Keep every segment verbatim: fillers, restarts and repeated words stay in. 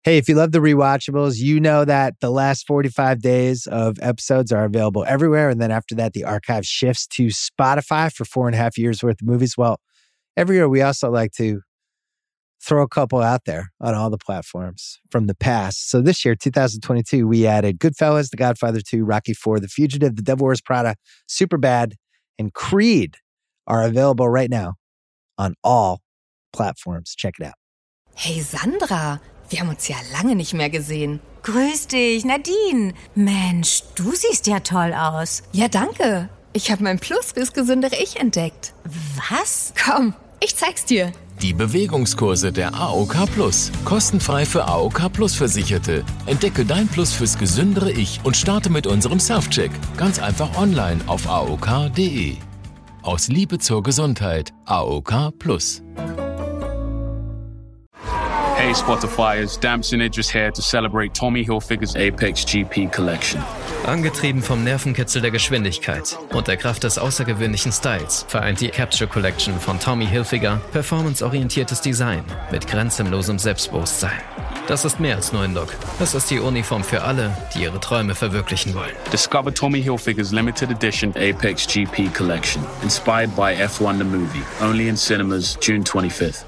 Hey, if you love the rewatchables, you know that the last forty-five days of episodes are available everywhere. And then after that, the archive shifts to Spotify for four and a half years worth of movies. Well, every year we also like to throw a couple out there on all the platforms from the past. So this year, two thousand twenty-two, we added Goodfellas, The Godfather two, Rocky four, The Fugitive, The Devil Wears Prada, Superbad, and Creed are available right now on all platforms. Check it out. Hey Sandra, wir haben uns ja lange nicht mehr gesehen. Grüß dich, Nadine. Mensch, du siehst ja toll aus. Ja, danke. Ich habe mein Plus fürs gesündere Ich entdeckt. Was? Komm, ich zeig's dir. Die Bewegungskurse der A O K Plus. Kostenfrei für A O K Plus Versicherte. Entdecke dein Plus fürs gesündere Ich und starte mit unserem Self-Check. Ganz einfach online auf A O K punkt de. Aus Liebe zur Gesundheit. A O K Plus. Hey Spotify, it's Damson Idris here to celebrate Tommy Hilfiger's Apex G P collection. Angetrieben vom Nervenkitzel der Geschwindigkeit und der Kraft des außergewöhnlichen Styles vereint die Capture Collection von Tommy Hilfiger performanceorientiertes Design mit grenzenlosem Selbstbewusstsein. Das ist mehr als nur ein Look. Das ist die Uniform für alle, die ihre Träume verwirklichen wollen. Discover Tommy Hilfiger's limited edition Apex G P collection, inspired by F one the movie. Only in cinemas, June twenty-fifth.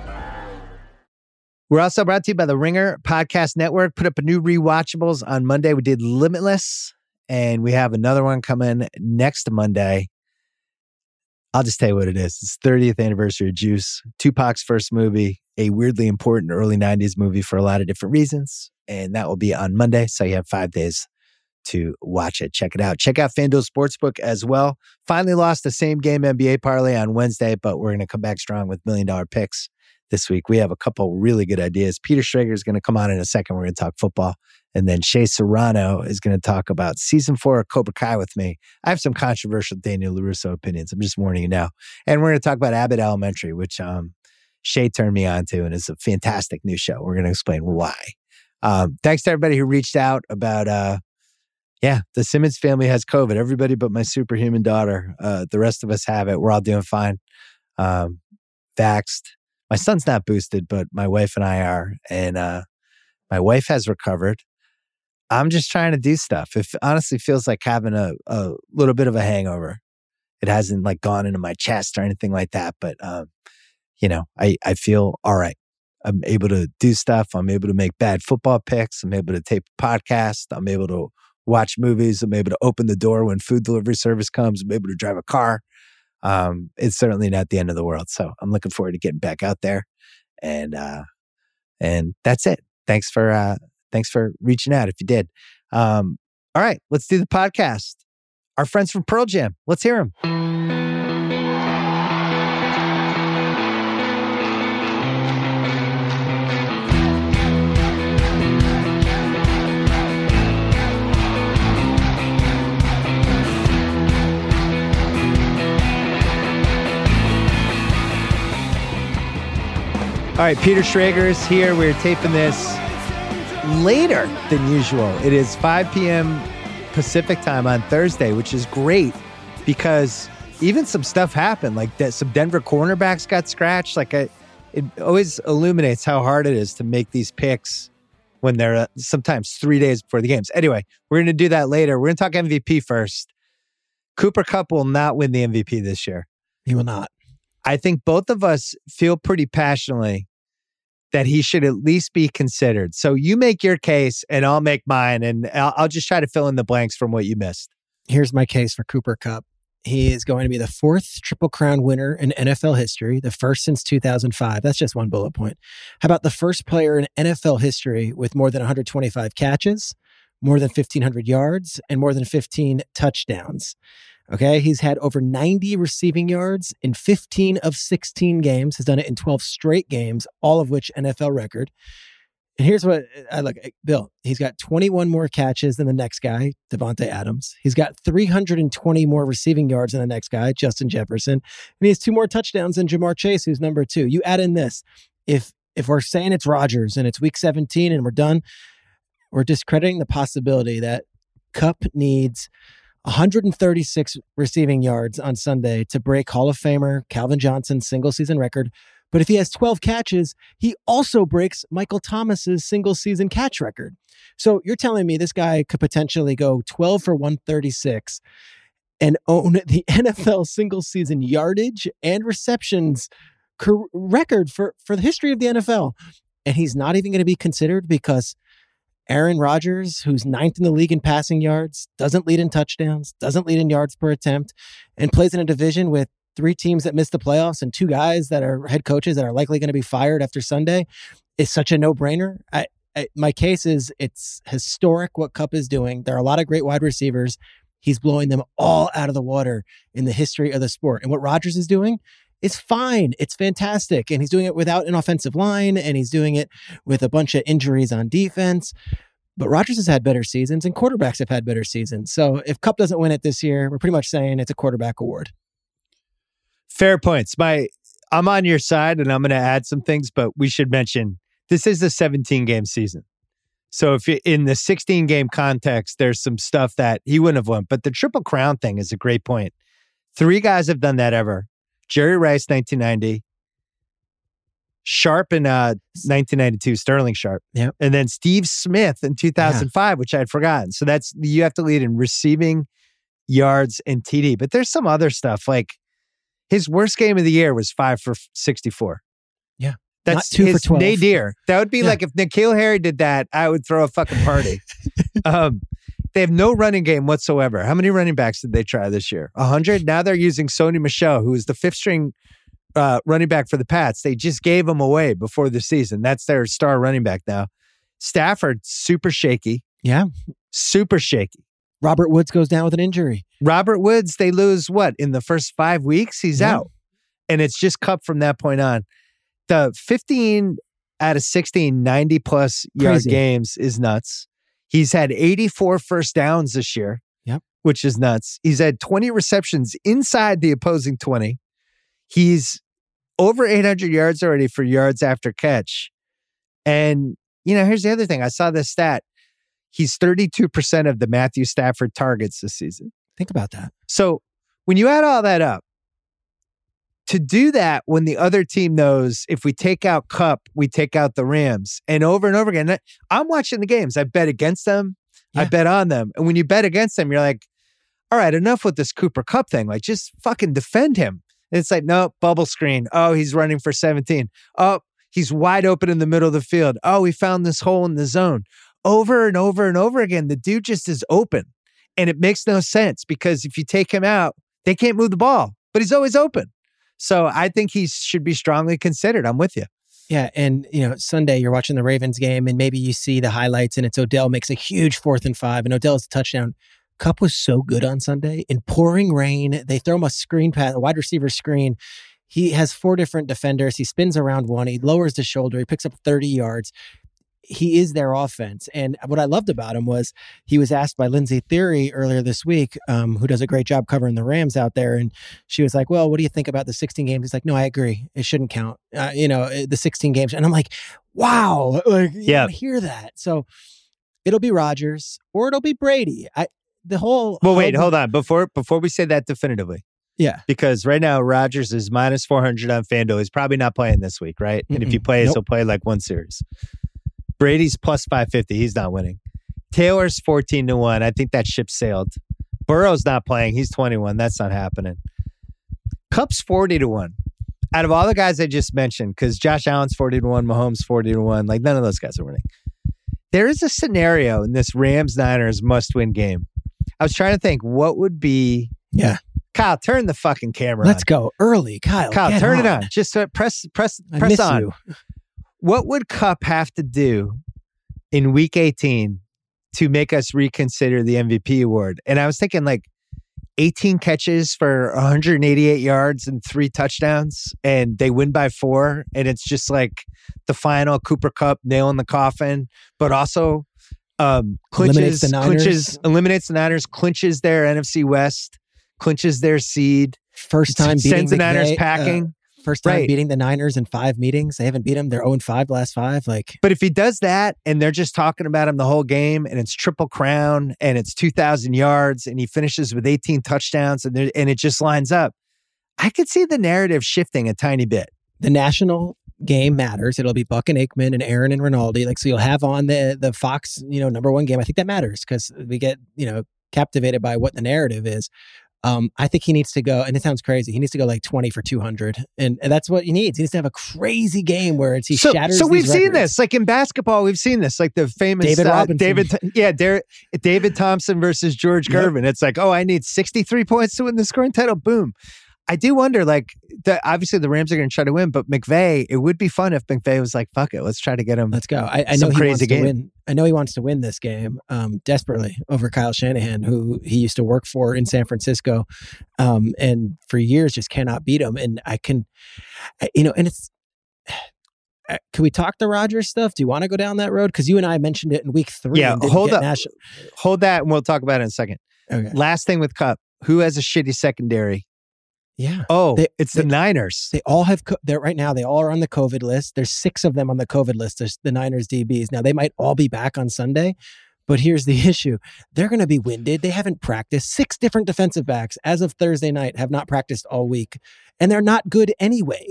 We're also brought to you by the Ringer Podcast Network. Put up a new rewatchables on Monday. We did Limitless, and we have another one coming next Monday. I'll just tell you what it is. It's thirtieth anniversary of Juice, Tupac's first movie, a weirdly important early nineties movie for a lot of different reasons. And that will be on Monday, so you have five days to watch it. Check it out. Check out FanDuel Sportsbook as well. Finally lost the same game N B A parlay on Wednesday, but we're going to come back strong with million dollar picks this week. We have a couple really good ideas. Peter Schrager is going to come on in a second. We're going to talk football. And then Shea Serrano is going to talk about season four of Cobra Kai with me. I have some controversial Daniel LaRusso opinions. I'm just warning you now. And we're going to talk about Abbott Elementary, which um, Shea turned me on to, and it's a fantastic new show. We're going to explain why. Um, thanks to everybody who reached out about, uh, yeah, the Simmons family has COVID. Everybody but my superhuman daughter. Uh, the rest of us have it. We're all doing fine. Um, vaxxed. My son's not boosted, but my wife and I are. And uh, my wife has recovered. I'm just trying to do stuff. It honestly feels like having a, a little bit of a hangover. It hasn't like gone into my chest or anything like that. But, um, you know, I, I feel all right. I'm able to do stuff. I'm able to make bad football picks. I'm able to tape a podcast. I'm able to watch movies. I'm able to open the door when food delivery service comes. I'm able to drive a car. Um, it's certainly not the end of the world. So I'm looking forward to getting back out there. And, uh, and that's it. Thanks for, uh, thanks for reaching out if you did. Um, all right, let's do the podcast. Our friends from Pearl Jam. Let's hear them. All right, Peter Schrager is here. We're taping this later than usual. It is five p.m. Pacific time on Thursday, which is great because even some stuff happened. Like that, some Denver cornerbacks got scratched. Like I, it always illuminates how hard it is to make these picks when they're uh, sometimes three days before the games. Anyway, we're going to do that later. We're going to talk M V P first. Cooper Kupp will not win the M V P this year. He will not. I think both of us feel pretty passionately that he should at least be considered. So you make your case and I'll make mine, and I'll, I'll just try to fill in the blanks from what you missed. Here's my case for Cooper Kupp. He is going to be the fourth Triple Crown winner in N F L history, the first since two thousand five. That's just one bullet point. How about the first player in N F L history with more than one hundred twenty-five catches, more than fifteen hundred yards, and more than fifteen touchdowns? Okay, he's had over ninety receiving yards in fifteen of sixteen games, has done it in twelve straight games, all of which N F L record. And here's what I look, Bill, he's got twenty-one more catches than the next guy, Devontae Adams. He's got three hundred twenty more receiving yards than the next guy, Justin Jefferson. And he has two more touchdowns than Jamar Chase, who's number two. You add in this, if if we're saying it's Rodgers and it's week seventeen and we're done, we're discrediting the possibility that Kupp needs one hundred thirty-six receiving yards on Sunday to break Hall of Famer Calvin Johnson's single season record, But if he has twelve catches, he also breaks Michael Thomas's single season catch record. So you're telling me this guy could potentially go twelve for one thirty-six and own the N F L single season yardage and receptions record for, for the history of the N F L. And he's not even going to be considered because Aaron Rodgers, who's ninth in the league in passing yards, doesn't lead in touchdowns, doesn't lead in yards per attempt, and plays in a division with three teams that missed the playoffs and two guys that are head coaches that are likely going to be fired after Sunday, is such a no-brainer. I, I, my case is it's historic what Kupp is doing. There are a lot of great wide receivers. He's blowing them all out of the water in the history of the sport. And what Rodgers is doing is fine. It's fantastic. And he's doing it without an offensive line, and he's doing it with a bunch of injuries on defense. But Rodgers has had better seasons, and quarterbacks have had better seasons. So if Kupp doesn't win it this year, we're pretty much saying it's a quarterback award. Fair points. My, I'm on your side, and I'm going to add some things, but we should mention this is a seventeen-game season. So if you, in the sixteen-game context, there's some stuff that he wouldn't have won. But the Triple Crown thing is a great point. Three guys have done that ever. Jerry Rice, nineteen ninety. Sharp in uh, nineteen ninety-two, Sterling Sharp. Yep. And then Steve Smith in two thousand five, yeah. which I had forgotten. So that's, you have to lead in receiving, yards, and T D. But there's some other stuff. Like his worst game of the year was five for sixty-four. Yeah. That's Not two his for twelve. nadir. That would be yeah. like if N'Keal Harry did that, I would throw a fucking party. um, they have no running game whatsoever. How many running backs did they try this year? A hundred? Now they're using Sony Michel, who is the fifth string uh, running back for the Pats. They just gave him away before the season. That's their star running back now. Stafford, super shaky. Yeah. Super shaky. Robert Woods goes down with an injury. Robert Woods, they lose what? In the first five weeks? He's yeah. out. And it's just Kupp from that point on. The fifteen out of sixteen, ninety plus yard Crazy. games is nuts. He's had eighty-four first downs this year, yep. which is nuts. He's had twenty receptions inside the opposing twenty. He's over eight hundred yards already for yards after catch. And, you know, here's the other thing. I saw this stat. He's thirty-two percent of the Matthew Stafford targets this season. Think about that. So when you add all that up, to do that when the other team knows if we take out Kupp, we take out the Rams, and over and over again, I'm watching the games. I bet against them. Yeah. I bet on them. And when you bet against them, you're like, all right, enough with this Cooper Kupp thing. Like, just fucking defend him. And it's like, no, bubble screen. Oh, he's running for seventeen. Oh, he's wide open in the middle of the field. Oh, we found this hole in the zone. Over and over and over again, the dude just is open. And it makes no sense because if you take him out, they can't move the ball, but he's always open. So I think he should be strongly considered. I'm with you. Yeah. And, you know, Sunday you're watching the Ravens game and maybe you see the highlights and it's Odell makes a huge fourth and five and Odell's a touchdown. Kupp was so good on Sunday in pouring rain. They throw him a screen pass, a wide receiver screen. He has four different defenders. He spins around one. He lowers the shoulder. He picks up thirty yards. He is their offense. And what I loved about him was he was asked by Lindsay Theory earlier this week, um, who does a great job covering the Rams out there. And she was like, well, what do you think about the sixteen games? He's like, no, I agree. It shouldn't count. Uh, you know, the sixteen games. And I'm like, wow, like, you yeah. don't hear that. So it'll be Rodgers or it'll be Brady. I, the whole. Well, wait, hold on. Before, before we say that definitively. Yeah. Because right now, Rodgers is minus four hundred on FanDuel. He's probably not playing this week, right? Mm-mm. And if he plays, nope. he'll play like one series. Brady's plus five fifty. He's not winning. Taylor's fourteen to one. I think that ship sailed. Burrow's not playing. He's twenty-one. That's not happening. Kupp's forty to one. Out of all the guys I just mentioned, because Josh Allen's forty to one, Mahomes forty to one, like none of those guys are winning. There is a scenario in this Rams-Niners must-win game. I was trying to think, what would be... Yeah. Kyle, turn the fucking camera Let's on. go early, Kyle. Kyle, turn on. it on. Just uh, press press, I press miss on. You. What would Kupp have to do in week eighteen to make us reconsider the M V P award? And I was thinking like eighteen catches for one hundred eighty-eight yards and three touchdowns, and they win by four. And it's just like the final Cooper Kupp nail in the coffin, but also um, clinches, eliminates the Niners. clinches, eliminates the Niners, clinches their N F C West, clinches their seed. First time beating sends the Niners McVay, packing. Uh, First time right. beating the Niners in five meetings. They haven't beat them. They're oh and five the last five. Like, but if he does that and they're just talking about him the whole game and it's triple crown and it's two thousand yards and he finishes with eighteen touchdowns and and it just lines up, I could see the narrative shifting a tiny bit. the national game matters. It'll be Buck and Aikman and Aaron and Rinaldi. Like, so you'll have on the the Fox, you know, number one game. I think that matters because we get, you know, captivated by what the narrative is. Um, I think he needs to go, and it sounds crazy. He needs to go like twenty for two hundred, and, and that's what he needs. He needs to have a crazy game where it's he so, shatters. So we've these seen records. this, like in basketball, we've seen this, like the famous David uh, Robinson. David, yeah, Derek, David Thompson versus George Yep. Gervin. It's like, oh, I need sixty-three points to win the scoring title. Boom. I do wonder, like, the, obviously the Rams are going to try to win, but McVay, it would be fun if McVay was like, fuck it, let's try to get him. Let's go. I, I know some he crazy wants to game. win. I know he wants to win this game um, desperately over Kyle Shanahan, who he used to work for in San Francisco, um, and for years just cannot beat him. And I can, I- you know, and it's. Can we talk the Rodgers stuff? Do you want to go down that road? Because you and I mentioned it in week three. Yeah, and didn't hold get up. national- Hold that, and we'll talk about it in a second. Okay. Last thing with Cup, who has a shitty secondary? Yeah. Oh, They- it's they- the Niners. They all have, co- they're right now, they all are on the COVID list. There's six of them on the COVID list. There's the Niners D Bs. Now, they might all be back on Sunday, but here's the issue. They're going to be winded. They haven't practiced. Six different defensive backs as of Thursday night have not practiced all week, and they're not good anyway.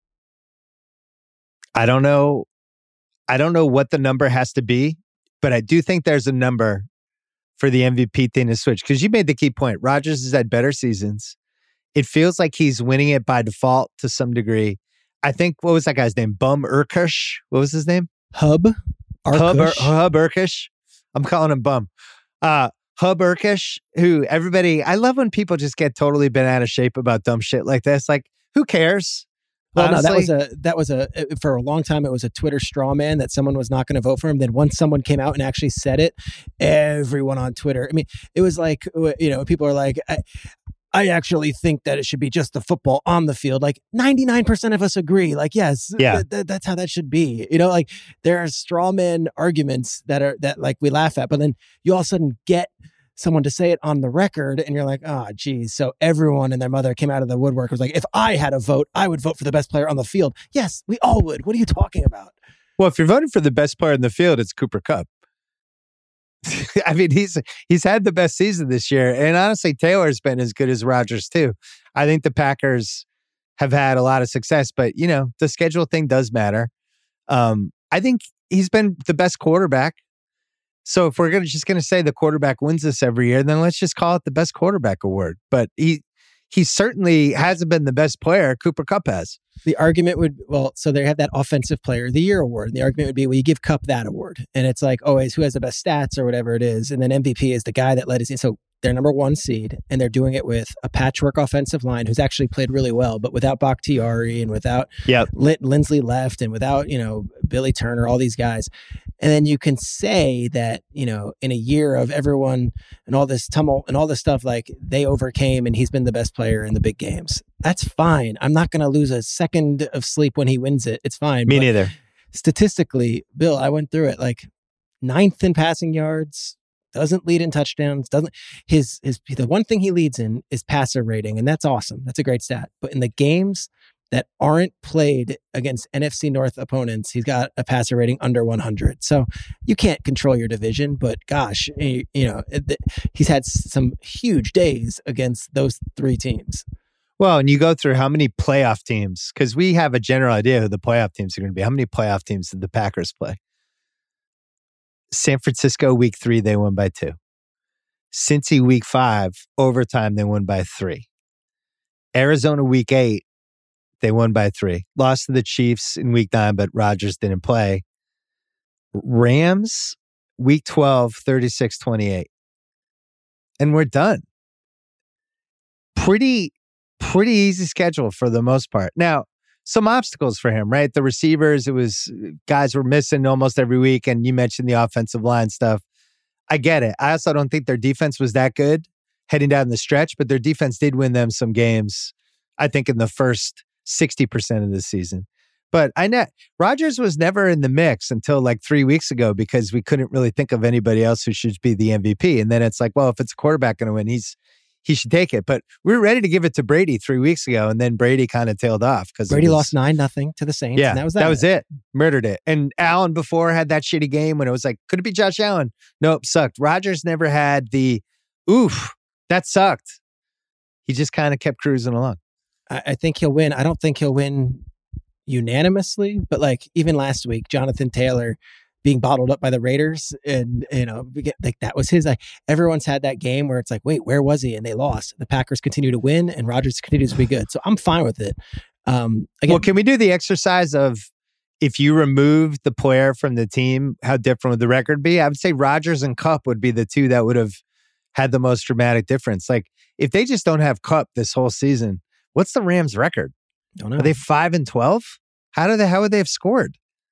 I don't know. I don't know what the number has to be, but I do think there's a number for the M V P thing to switch. Because you made the key point. Rodgers has had better seasons. It feels like he's winning it by default to some degree. I think, what was that guy's name? Bum Urkush? What was his name? Hub, Hub, Ur- Arkush. Hub Urkush. I'm calling him Bum. Uh, Hub Urkush, who everybody, I love when people just get totally bent out of shape about dumb shit like this. Like, who cares? Well, no, that was Honestly. a that was a for a long time. It was a Twitter straw man that someone was not going to vote for him. Then once someone came out and actually said it, everyone on Twitter. I mean, it was like, you know, people are like, I, I actually think that it should be just the football on the field. Like ninety-nine percent of us agree. Like, yes, Yeah. th- th- that's how that should be. You know, like there are straw man arguments that are that like we laugh at, but then you all of a sudden get someone to say it on the record and you're like, oh, geez. So everyone and their mother came out of the woodwork, was like, if I had a vote, I would vote for the best player on the field. Yes, we all would. What are you talking about? Well, if you're voting for the best player in the field, it's Cooper Kupp. I mean, he's he's had the best season this year. And honestly, Taylor's been as good as Rodgers, too. I think the Packers have had a lot of success, but, you know, the schedule thing does matter. Um, I think he's been the best quarterback. So if we're gonna just going to say the quarterback wins this every year, then let's just call it the best quarterback award. But he he certainly hasn't been the best player. Cooper Kupp has. The argument would, well, so they have that offensive player of the year award. And the argument would be, well, you give Cup that award. And it's like always, who has the best stats or whatever it is. And then M V P is the guy that led us in. So they're number one seed and they're doing it with a patchwork offensive line who's actually played really well, but without Bakhtiari and without Yep. Lin- Lindsley left and without, you know, Billy Turner, all these guys. And then you can say that, you know, in a year of everyone and all this tumult and all this stuff, like they overcame and he's been the best player in the big games. That's fine. I'm not going to lose a second of sleep when he wins it. It's fine. Me But neither. statistically, Bill, I went through it, like ninth in passing yards, doesn't lead in touchdowns, doesn't his his the one thing he leads in is passer rating, and that's awesome. That's a great stat. But in the games that aren't played against N F C North opponents, he's got a passer rating under one hundred. So you can't control your division, but gosh, you, you know, it, he's had some huge days against those three teams. Well, and you go through how many playoff teams, because we have a general idea who the playoff teams are going to be. How many playoff teams did the Packers play? San Francisco, week three, they won by two. Cincy, week five, overtime, they won by three. Arizona, week eight, they won by three. Lost to the Chiefs in week nine, but Rodgers didn't play. Rams, week twelve, thirty-six twenty-eight. And we're done. Pretty, pretty easy schedule for the most part. Now, some obstacles for him, right? The receivers, it was guys were missing almost every week. And you mentioned the offensive line stuff. I get it. I also don't think their defense was that good heading down the stretch, but their defense did win them some games, I think, in the first sixty percent of the season. But I know Rodgers was never in the mix until like three weeks ago because we couldn't really think of anybody else who should be the M V P. And then it's like, well, if it's a quarterback going to win, he's he should take it. But we were ready to give it to Brady three weeks ago, and then Brady kind of tailed off because Brady lost nine nothing to the Saints. Yeah, and that was that. that was it. Murdered it. And Allen before had that shitty game when it was like, could it be Josh Allen? Nope, sucked. Rodgers never had the oof. That sucked. He just kind of kept cruising along. I, I think he'll win. I don't think he'll win, unanimously, but like even last week, Jonathan Taylor being bottled up by the Raiders, and you know, we get, like that was his. Like everyone's had that game where it's like, wait, where was he? And they lost. The Packers continue to win, and Rodgers continues to be good. So I'm fine with it. Um, again, well, can we do the exercise of if you remove the player from the team, how different would the record be? I would say Rodgers and Kupp would be the two that would have had the most dramatic difference. Like if they just don't have Kupp this whole season, what's the Rams' record? Don't know. Are they five and twelve? How do they? How would they have scored?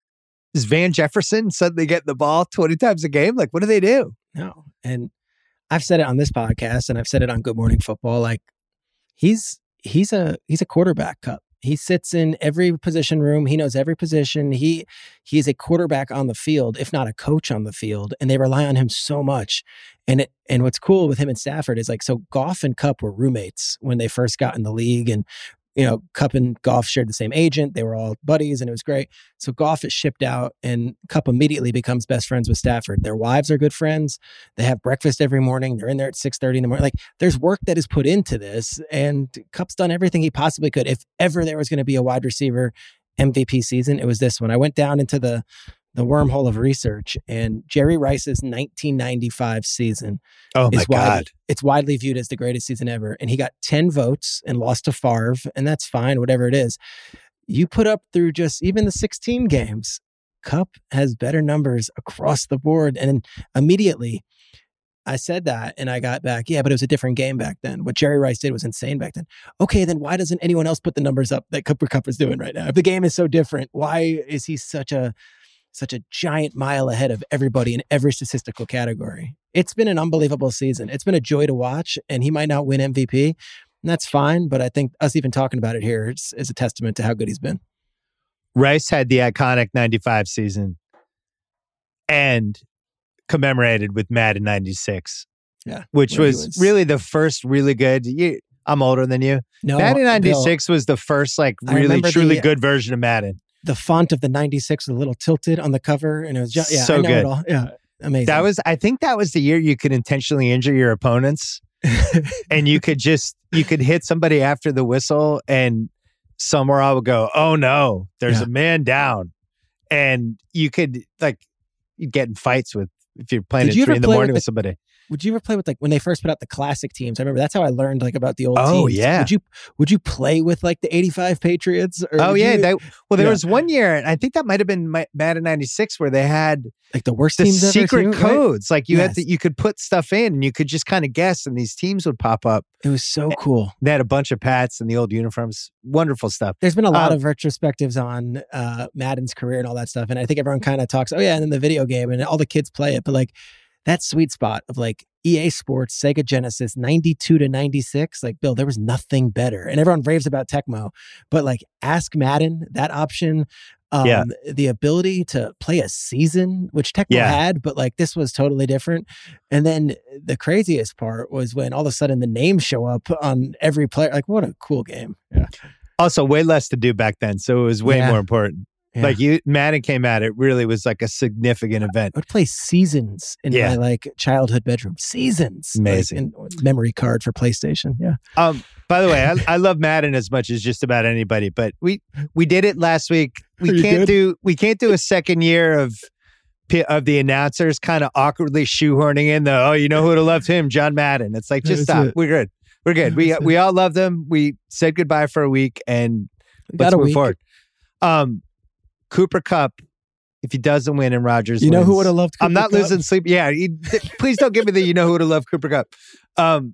Is Van Jefferson suddenly getting the ball twenty times a game? Like, what do they do? No. And I've said it on this podcast, and I've said it on Good Morning Football. Like, he's he's a he's a quarterback, Kupp. He sits in every position room. He knows every position. He he's a quarterback on the field, if not a coach on the field, and they rely on him so much. And it and what's cool with him and Stafford is like, so Goff and Kupp were roommates when they first got in the league, and you know, Kupp and Goff shared the same agent. They were all buddies, and it was great. So Goff is shipped out, and Kupp immediately becomes best friends with Stafford. Their wives are good friends. They have breakfast every morning. They're in there at six thirty in the morning. Like, there's work that is put into this, and Kupp's done everything he possibly could. If ever there was going to be a wide receiver M V P season, it was this one. I went down into the the wormhole of research, and Jerry Rice's nineteen ninety-five season Oh my is widely, God. it's widely viewed as the greatest season ever. And he got ten votes and lost to Favre, and that's fine, whatever it is. You put up through just even the sixteen games, Kupp has better numbers across the board. And then immediately I said that, and I got back, yeah, but it was a different game back then. What Jerry Rice did was insane back then. Okay, then why doesn't anyone else put the numbers up that Cooper Kupp is doing right now? If the game is so different, why is he such a such a giant mile ahead of everybody in every statistical category? It's been an unbelievable season. It's been a joy to watch, and he might not win M V P, and that's fine. But I think us even talking about it here is, is a testament to how good he's been. Rice had the iconic ninety-five season and commemorated with Madden ninety-six. Yeah. Which was, was really the first really good. You, I'm older than you. No, Madden ninety-six Bill, was the first like really, truly the, good version of Madden. The font of the ninety-six was a little tilted on the cover, and it was just, yeah, so I know good. It all. Yeah, amazing. That was, I think that was the year you could intentionally injure your opponents, and you could just, you could hit somebody after the whistle, and somewhere I would go, oh no, there's yeah. a man down. And you could, like, you'd get in fights with, if you're playing Did at three in the morning with, with the, somebody. Would you ever play with, like, when they first put out the classic teams? I remember that's how I learned, like, about the old oh, teams. yeah. Would you would you play with, like, the eighty-five Patriots? Or oh, yeah. You, That, well, there yeah. was one year, and I think that might have been Madden ninety-six, where they had like the worst the teams secret ever too, codes. Right? Like, you yes. had to, you could put stuff in, and you could just kind of guess, and these teams would pop up. It was so cool. They had a bunch of Pats and the old uniforms. Wonderful stuff. There's been a lot um, of retrospectives on uh, Madden's career and all that stuff, and I think everyone kind of talks, oh, yeah, and then the video game, and all the kids play it, but, like, that sweet spot of like E A Sports, Sega Genesis, ninety-two to ninety-six, like, Bill, there was nothing better. And everyone raves about Tecmo, but like Ask Madden, that option, um, yeah. the ability to play a season, which Tecmo yeah. had, but like this was totally different. And then the craziest part was when all of a sudden the names show up on every player. Like, what a cool game. Yeah. Also, way less to do back then, so it was way yeah. more important. Yeah. Like you, Madden came out, it really was like a significant event. I would play seasons in yeah. my like childhood bedroom. Seasons. Amazing. Like, in, memory card for PlayStation. Yeah. Um, by the way, I, I love Madden as much as just about anybody, but we we did it last week. We can't good? do we can't do a second year of of the announcers kind of awkwardly shoehorning in the, oh, you know who would have loved him? John Madden. It's like, just That's stop. it. We're good. We're good. We That's we it. all love them. We said goodbye for a week, and We let's got a move week. forward. Um, Cooper Kupp, if he doesn't win and Rodgers You know wins, who would have loved Cooper I'm not Kupp? losing sleep. Yeah, you, th- please don't give me the you know who would have loved Cooper Kupp. Um,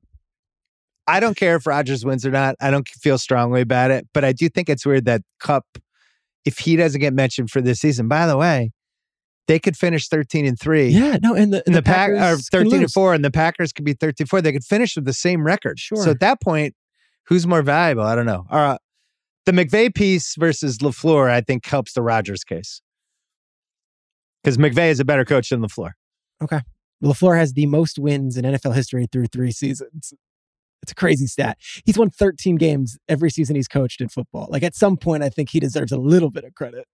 I don't care if Rodgers wins or not. I don't feel strongly about it, but I do think it's weird that Kupp, if he doesn't get mentioned for this season, by the way, they could finish thirteen and three. Yeah, no, and the, and And the, the Pack Packers are thirteen can and lose. four, and the Packers could be thirteen and four. They could finish with the same record. Sure. So at that point, who's more valuable? I don't know. All right. The McVay piece versus LaFleur, I think, helps the Rodgers case. Because McVay is a better coach than LaFleur. Okay. LaFleur has the most wins in N F L history through three seasons. It's a crazy stat. He's won thirteen games every season he's coached in football. Like, at some point, I think he deserves a little bit of credit.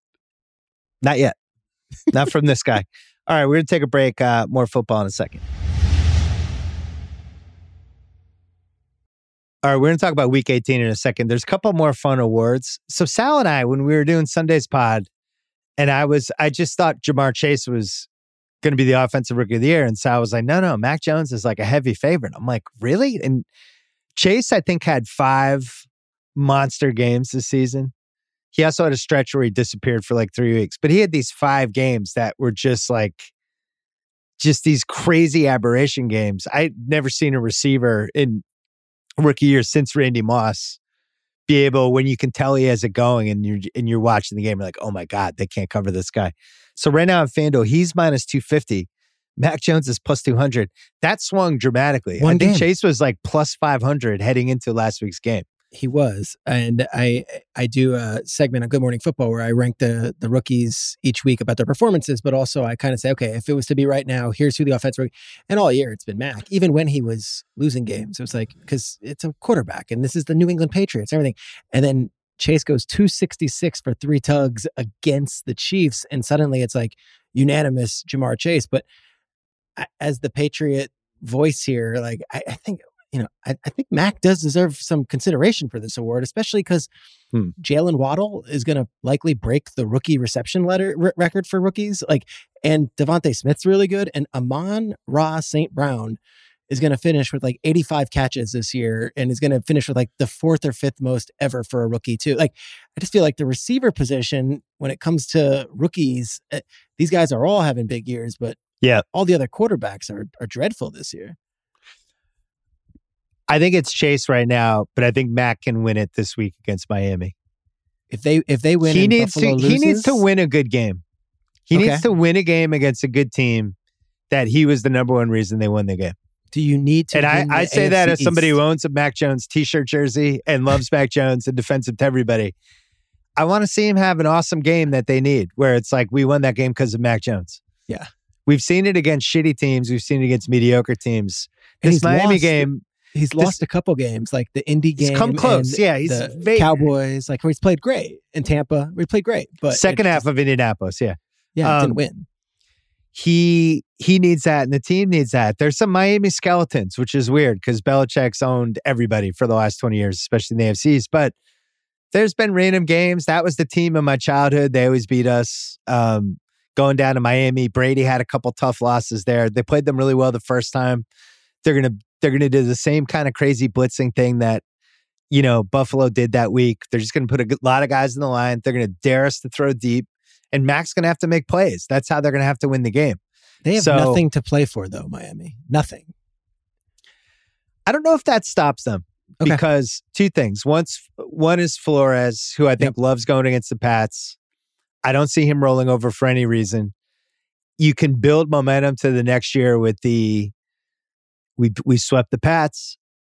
Not yet. Not from this guy. All right, we're going to take a break. Uh, more football in a second. All right, we're going to talk about week eighteen in a second. There's a couple more fun awards. So Sal and I, when we were doing Sunday's pod, and I was, I just thought Jamar Chase was going to be the offensive rookie of the year. And Sal was like, no, no, Mac Jones is like a heavy favorite. I'm like, really? And Chase, I think, had five monster games this season. He also had a stretch where he disappeared for like three weeks. But he had these five games that were just like, just these crazy aberration games. I'd never seen a receiver in rookie year since Randy Moss be able, when you can tell he has it going and you're, and you're watching the game, you're like, oh my God, they can't cover this guy. So right now on FanDuel, he's minus two fifty. Mac Jones is plus two hundred. That swung dramatically. One I think game. Chase was like plus five hundred heading into last week's game. He was. And I I do a segment on Good Morning Football where I rank the the rookies each week about their performances, but also I kind of say, okay, if it was to be right now, here's who the offensive rookie. And all year it's been Mac. Even when he was losing games, it was like, because it's a quarterback and this is the New England Patriots, everything. And then Chase goes two sixty-six for three tugs against the Chiefs. And suddenly it's like unanimous Jamar Chase. But as the Patriot voice here, like I, I think, you know, I, I think Mac does deserve some consideration for this award, especially because hmm. Jalen Waddle is going to likely break the rookie reception letter r- record for rookies. Like, and Devontae Smith's really good. And Amon-Ra Saint Brown is going to finish with like eighty-five catches this year and is going to finish with like the fourth or fifth most ever for a rookie too. Like, I just feel like the receiver position, when it comes to rookies, uh, these guys are all having big years, but yeah, all the other quarterbacks are are dreadful this year. I think it's Chase right now, but I think Mac can win it this week against Miami. If they if they win, he and needs Buffalo to loses, he needs to win a good game. He Okay. needs to win a game against a good team that he was the number one reason they won the game. Do you need to? And I, win the I say A F C that as somebody East? who owns a Mac Jones t-shirt jersey and loves Mac Jones and defensive to everybody. I want to see him have an awesome game that they need, where it's like, we won that game because of Mac Jones. Yeah. We've seen it against shitty teams. We've seen it against mediocre teams. And This he's Miami lost- game, He's This- lost a couple games, like the Indy game. He's come close. and Yeah, he's the va- Cowboys. Like where he's played great in Tampa. Where he played great, but second it half just- of Indianapolis, yeah. yeah, it um, didn't win. He he needs that, and the team needs that. There's some Miami skeletons, which is weird because Belichick's owned everybody for the last twenty years, especially in the A F Cs. But there's been random games. That was the team of my childhood. They always beat us. Um, going down to Miami, Brady had a couple tough losses there. They played them really well the first time. They're gonna they're gonna do the same kind of crazy blitzing thing that, you know, Buffalo did that week. They're just gonna put a good, lot of guys in the line. They're gonna dare us to throw deep. And Mac's going to have to make plays. That's how they're going to have to win the game. They have so, nothing to play for, though, Miami. Nothing. I don't know if that stops them. Okay. Because two things. Once, one is Flores, who I think Yep. loves going against the Pats. I don't see him rolling over for any reason. You can build momentum to the next year with the, we we swept the Pats.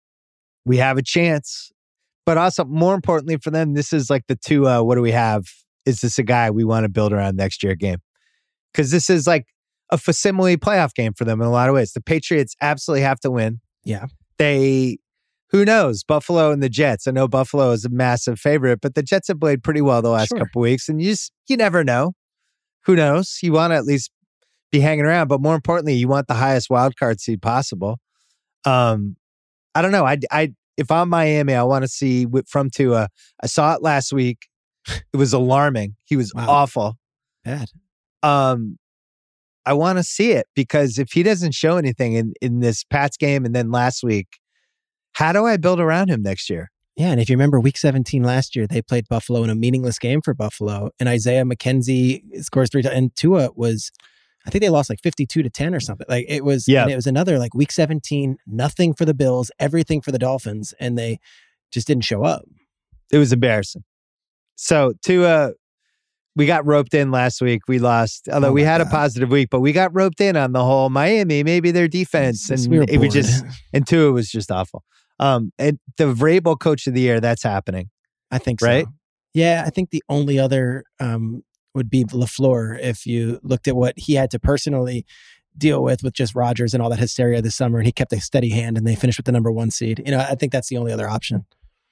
We have a chance. But also, more importantly for them, this is like the two, uh, what do we have? Is this a guy we want to build around next year game? Because this is like a facsimile playoff game for them in a lot of ways. The Patriots absolutely have to win. Yeah. They, who knows? Buffalo and the Jets. I know Buffalo is a massive favorite, but the Jets have played pretty well the last Sure. couple weeks. And you just, you never know. Who knows? You want to at least be hanging around. But more importantly, you want the highest wild card seed possible. Um, I don't know. I, I, if I'm Miami, I want to see from Tua. I saw it last week. It was alarming. He was Wow. awful. Bad. Um, I want to see it because if he doesn't show anything in, in this Pats game and then last week, how do I build around him next year? Yeah, and if you remember week seventeen last year, they played Buffalo in a meaningless game for Buffalo, and Isaiah McKenzie scores three times, and Tua was, I think they lost like fifty-two to ten or something. Like it was, Yeah. and it was another like week seventeen, nothing for the Bills, everything for the Dolphins, and they just didn't show up. It was embarrassing. So Tua, we got roped in last week. We lost, although Oh we my had a God. positive week, but we got roped in on the whole Miami, maybe their defense, Yes, and we were it was bored. just, and Tua was just awful. Um, and the Vrabel Coach of the Year, that's happening. I think Right? so. Yeah, I think the only other um, would be LaFleur if you looked at what he had to personally deal with with just Rodgers and all that hysteria this summer, and he kept a steady hand, and they finished with the number one seed. You know, I think that's the only other option.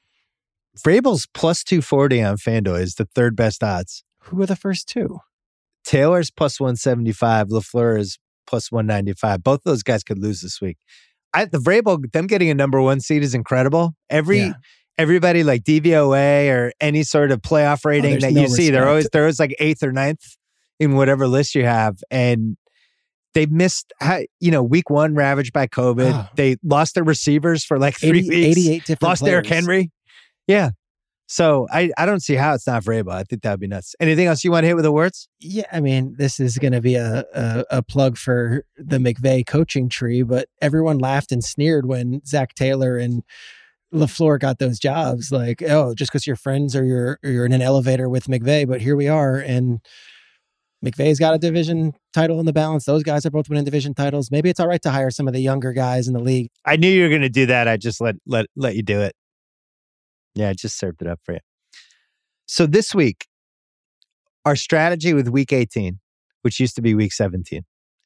Vrabel's plus two forty on FanDuel is the third best odds. Who were the first two? Taylor's plus one seventy-five. LaFleur is plus one ninety-five. Both of those guys could lose this week. I, the Vrabel, them getting a number one seed is incredible. Every Yeah. everybody like D V O A or any sort of playoff rating there's that no you see, they're respect. always they're always like eighth or ninth in whatever list you have, and they missed. You know, week one ravaged by COVID. Oh. They lost their receivers for like three eighty, weeks. eighty-eight different Lost Derrick players. Henry. Yeah. So I, I don't see how it's not Vrabel. I think that'd be nuts. Anything else you want to hit with awards? Yeah, I mean, this is going to be a, a a plug for the McVay coaching tree, but everyone laughed and sneered when Zach Taylor and LaFleur got those jobs. Like, oh, just because you're friends or you're or you're in an elevator with McVay, but here we are, and McVay's got a division title in the balance. Those guys are both winning division titles. Maybe it's all right to hire some of the younger guys in the league. I knew you were going to do that. I just let let let you do it. Yeah, I just served it up for you. So this week, our strategy with week eighteen, which used to be week seventeen,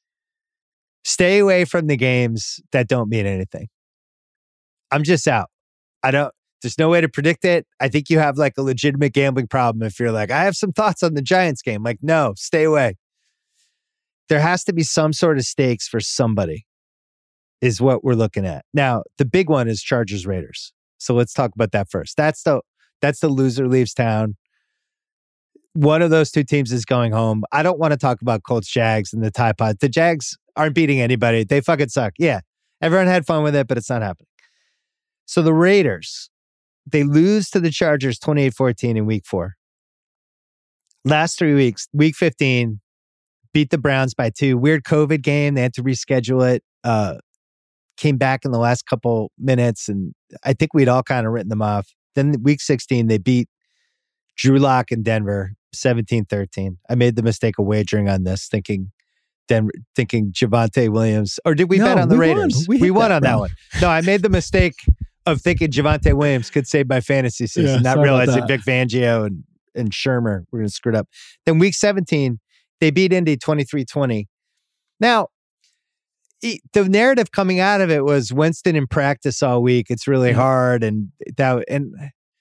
stay away from the games that don't mean anything. I'm just out. I don't, there's no way to predict it. I think you have like a legitimate gambling problem if you're like, I have some thoughts on the Giants game. Like, no, stay away. There has to be some sort of stakes for somebody is what we're looking at. Now, the big one is Chargers Raiders. So let's talk about that first. That's the that's the loser leaves town. One of those two teams is going home. I don't want to talk about Colts Jags and the Tide Pods. The Jags aren't beating anybody. They fucking suck. Yeah. Everyone had fun with it, but it's not happening. So the Raiders, they lose to the Chargers twenty-eight fourteen in week four. Last three weeks, week fifteen, beat the Browns by two. Weird COVID game. They had to reschedule it. Uh, came back in the last couple minutes, and I think we'd all kind of written them off. Then week sixteen, they beat Drew Lock in Denver seventeen thirteen. I made the mistake of wagering on this, thinking Denver, thinking Javonte Williams, or did we No, bet on the we Raiders? won. We hit won that, on bro. that one. No, I made the mistake of thinking Javonte Williams could save my fantasy season, Yeah, not sorry about realizing that. Vic Fangio and, and Shermer were going to screw it up. Then week seventeen, they beat Indy twenty-three twenty. Now, e- the narrative coming out of it was Winston in practice all week. It's really Yeah. hard. And that, and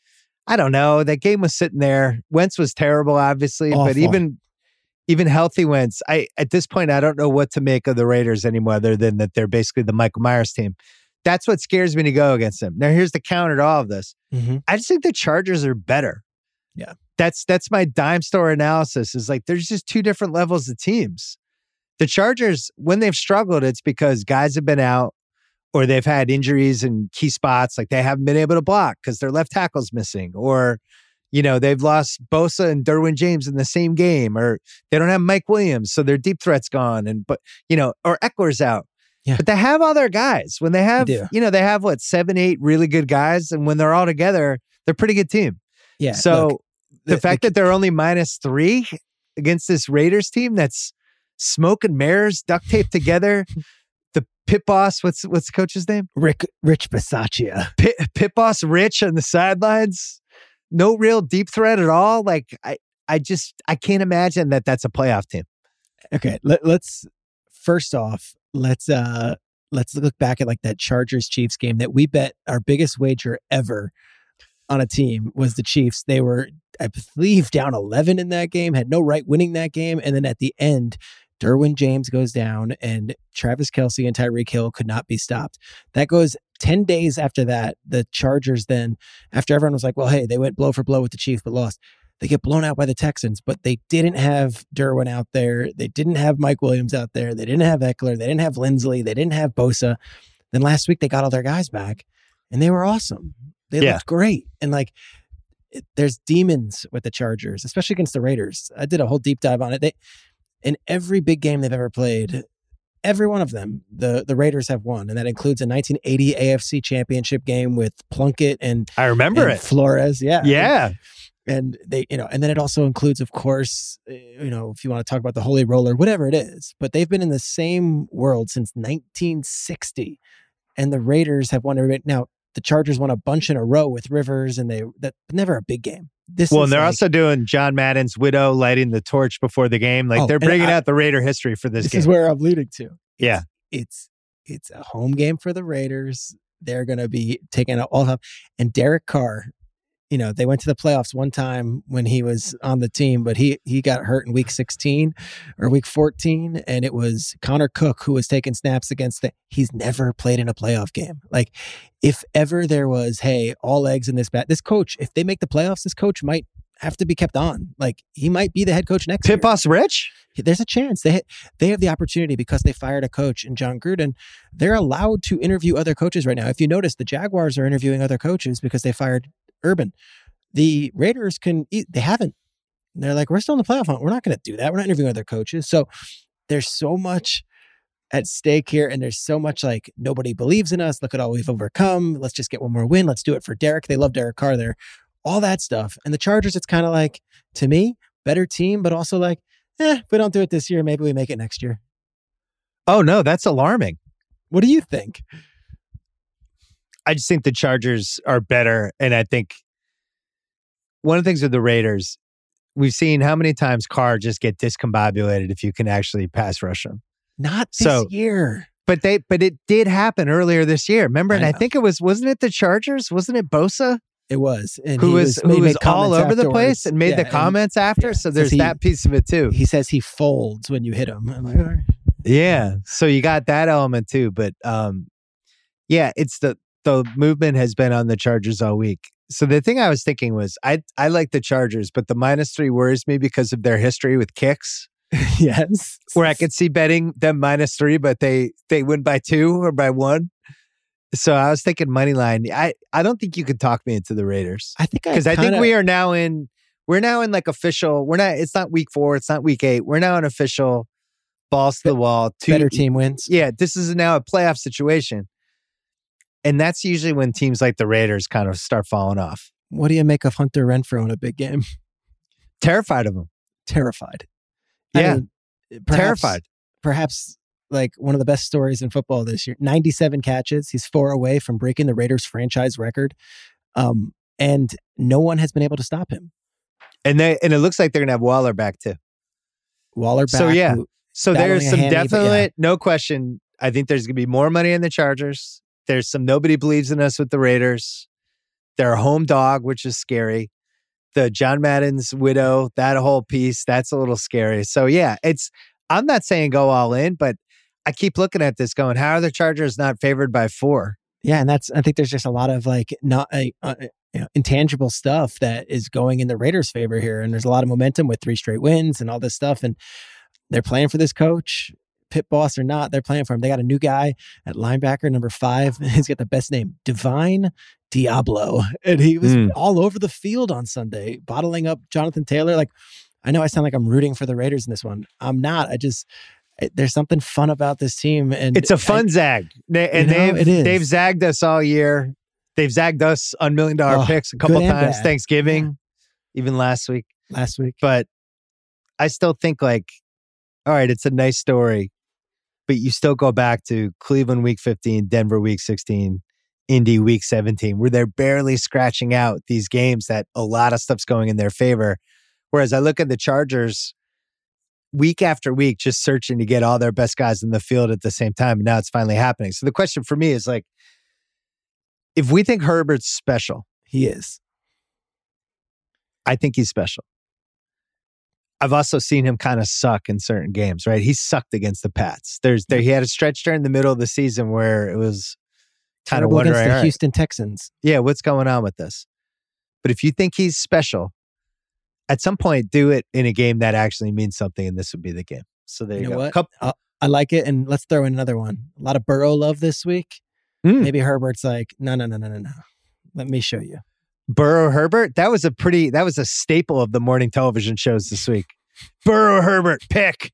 I don't know. That game was sitting there. Wentz was terrible, obviously, but Awful. even even healthy Wentz, I at this point I don't know what to make of the Raiders anymore, other than that they're basically the Michael Myers team. That's what scares me to go against them. Now, here's the counter to all of this. Mm-hmm. I just think the Chargers are better. Yeah. That's that's my dime store analysis. Is like there's just two different levels of teams. The Chargers, when they've struggled, it's because guys have been out or they've had injuries in key spots. Like they haven't been able to block because their left tackle's missing, or, you know, they've lost Bosa and Derwin James in the same game, or they don't have Mike Williams. So their deep threat's gone. And, but, you know, or Eckler's out. Yeah. But they have all their guys. When they have, They do. you know, they have what, seven, eight really good guys. And when they're all together, they're a pretty good team. Yeah. So look, the, fact that they're only minus three against this Raiders team that's smoke and mirrors, duct taped together. The pit boss, what's what's the coach's name? Rick Rich Bisaccia. Pit, pit boss Rich on the sidelines. No real deep threat at all. Like I, I just I can't imagine that that's a playoff team. Okay, let, let's first off let's uh let's look back at like that Chargers Chiefs game that we bet our biggest wager ever on a team was the Chiefs. They were, I believe, down eleven in that game, had no right winning that game, and then at the end, Derwin James goes down and Travis Kelce and Tyreek Hill could not be stopped. That goes ten days after that. The Chargers then, after everyone was like, well, hey, they went blow for blow with the Chiefs, but lost. They get blown out by the Texans, but they didn't have Derwin out there. They didn't have Mike Williams out there. They didn't have Eckler. They didn't have Lindsley. They didn't have Bosa. Then last week they got all their guys back and they were awesome. They Yeah. looked great. And like, it, there's demons with the Chargers, especially against the Raiders. I did a whole deep dive on it. They, in every big game they've ever played, every one of them, the, the Raiders have won. And that includes a nineteen eighty A F C championship game with Plunkett and, I remember and it. Flores. Yeah. Yeah. And they, you know, and then it also includes, of course, uh, you know, if you want to talk about the Holy Roller, whatever it is, but they've been in the same world since nineteen sixty, and the Raiders have won every. Now the Chargers won a bunch in a row with Rivers, and they that never a big game. This Well, is and they're like, also doing John Madden's widow lighting the torch before the game. Like Oh, they're and bringing I- out the Raider history for this, this game. is where I'm leading to. yeah. It's it's a home game for the Raiders. They're going to be taking out all time, and Derek Carr you know, they went to the playoffs one time when he was on the team, but he he got hurt in week sixteen or week fourteen, and it was Connor Cook who was taking snaps against the. He's never played in a playoff game. Like, if ever there was, hey, all eggs in this bat, this coach, if they make the playoffs, this coach might have to be kept on. Like, he might be the head coach next Pit year. Boss Rich? There's a chance. They they have the opportunity because they fired a coach in John Gruden. They're allowed to interview other coaches right now. If you notice, the Jaguars are interviewing other coaches because they fired Urban. The Raiders can, they haven't. They're like, we're still in the playoff hunt. We're not going to do that. We're not interviewing other coaches. So there's so much at stake here. And there's so much like, nobody believes in us. Look at all we've overcome. Let's just get one more win. Let's do it for Derek. They love Derek Carr there. All that stuff. And the Chargers, it's kind of like, to me, better team, but also like, eh, if we don't do it this year, maybe we make it next year. Oh, no, that's alarming. What do you think? I just think the Chargers are better. And I think one of the things with the Raiders, we've seen how many times Carr just get discombobulated if you can actually pass rush him. Not this So- year. But they, but it did happen earlier this year. Remember? And I I, know. think it was, wasn't it the Chargers? Wasn't it Bosa? It was. And Who he was, made- who made was all comments over the place afterwards. and made Yeah, the comments after. yeah, So says there's he- that piece of it too. He says he folds when you hit him. I'm like, all right. Yeah. So you got that element too. But um, yeah, it's the the movement has been on the Chargers all week. So the thing I was thinking was I I like the Chargers, but the minus three worries me because of their history with kicks. Yes. Where I could see betting them minus three, but they they win by two or by one. So I was thinking money line. I, I don't think you could talk me into the Raiders. I think I Because I, think kinda- we are now in we're now in like official. We're not. It's not week four. It's not week eight. We're now in official balls to the wall. Two, better team wins. Yeah, this is now a playoff situation, and that's usually when teams like the Raiders kind of start falling off. What do you make of Hunter Renfrow in a big game? Terrified of them. Terrified. I Yeah, mean, perhaps, terrified. Perhaps like one of the best stories in football this year. ninety-seven catches. He's four away from breaking the Raiders franchise record. Um, and no one has been able to stop him. And they and it looks like they're gonna have Waller back too. Waller back. So, yeah. who- So Battling there's a some hammy, but definite, yeah. no question. I think there's going to be more money in the Chargers. There's some nobody believes in us with the Raiders. They're a home dog, which is scary. The John Madden's widow, that whole piece, that's a little scary. So yeah, it's. I'm not saying go all in, but I keep looking at this going, how are the Chargers not favored by four? Yeah, and that's I think there's just a lot of like not uh, uh, you know, intangible stuff that is going in the Raiders' favor here, and there's a lot of momentum with three straight wins and all this stuff, and they're playing for this coach, pit boss or not. They're playing for him. They got a new guy at linebacker number five. He's got the best name, Divine Diablo, and he was Mm. all over the field on Sunday, bottling up Jonathan Taylor. Like, I know I sound like I'm rooting for the Raiders in this one. I'm not. I just it- there's something fun about this team, and It's a I- fun zag. They, and You know, they've, it is. they've zagged us all year. They've zagged us on million dollar Oh, picks a couple good and times. bad. Thanksgiving, even last week. last week. But I still think like, all right, it's a nice story, but you still go back to Cleveland week fifteen, Denver week sixteen, Indy week seventeen, where they're barely scratching out these games that a lot of stuff's going in their favor. Whereas I look at the Chargers week after week, just searching to get all their best guys in the field at the same time. And now it's finally happening. So the question for me is like, if we think Herbert's special, He is. I think he's special. I've also seen him kind of suck in certain games, right? He sucked against the Pats. There's there he had a stretch during the middle of the season where it was kind of Terrible wondering, against the all right, Houston Texans. yeah, what's going on with this? But if you think he's special, at some point do it in a game that actually means something, and this would be the game. So there you, You know go. what? Coup- Uh, I like it, and let's throw in another one. A lot of Burrow love this week. Mm. Maybe Herbert's like, no, no, no, no, no, no. Let me show you. Burrow Herbert, that was a pretty that was a staple of the morning television shows this week. Burrow Herbert, pick.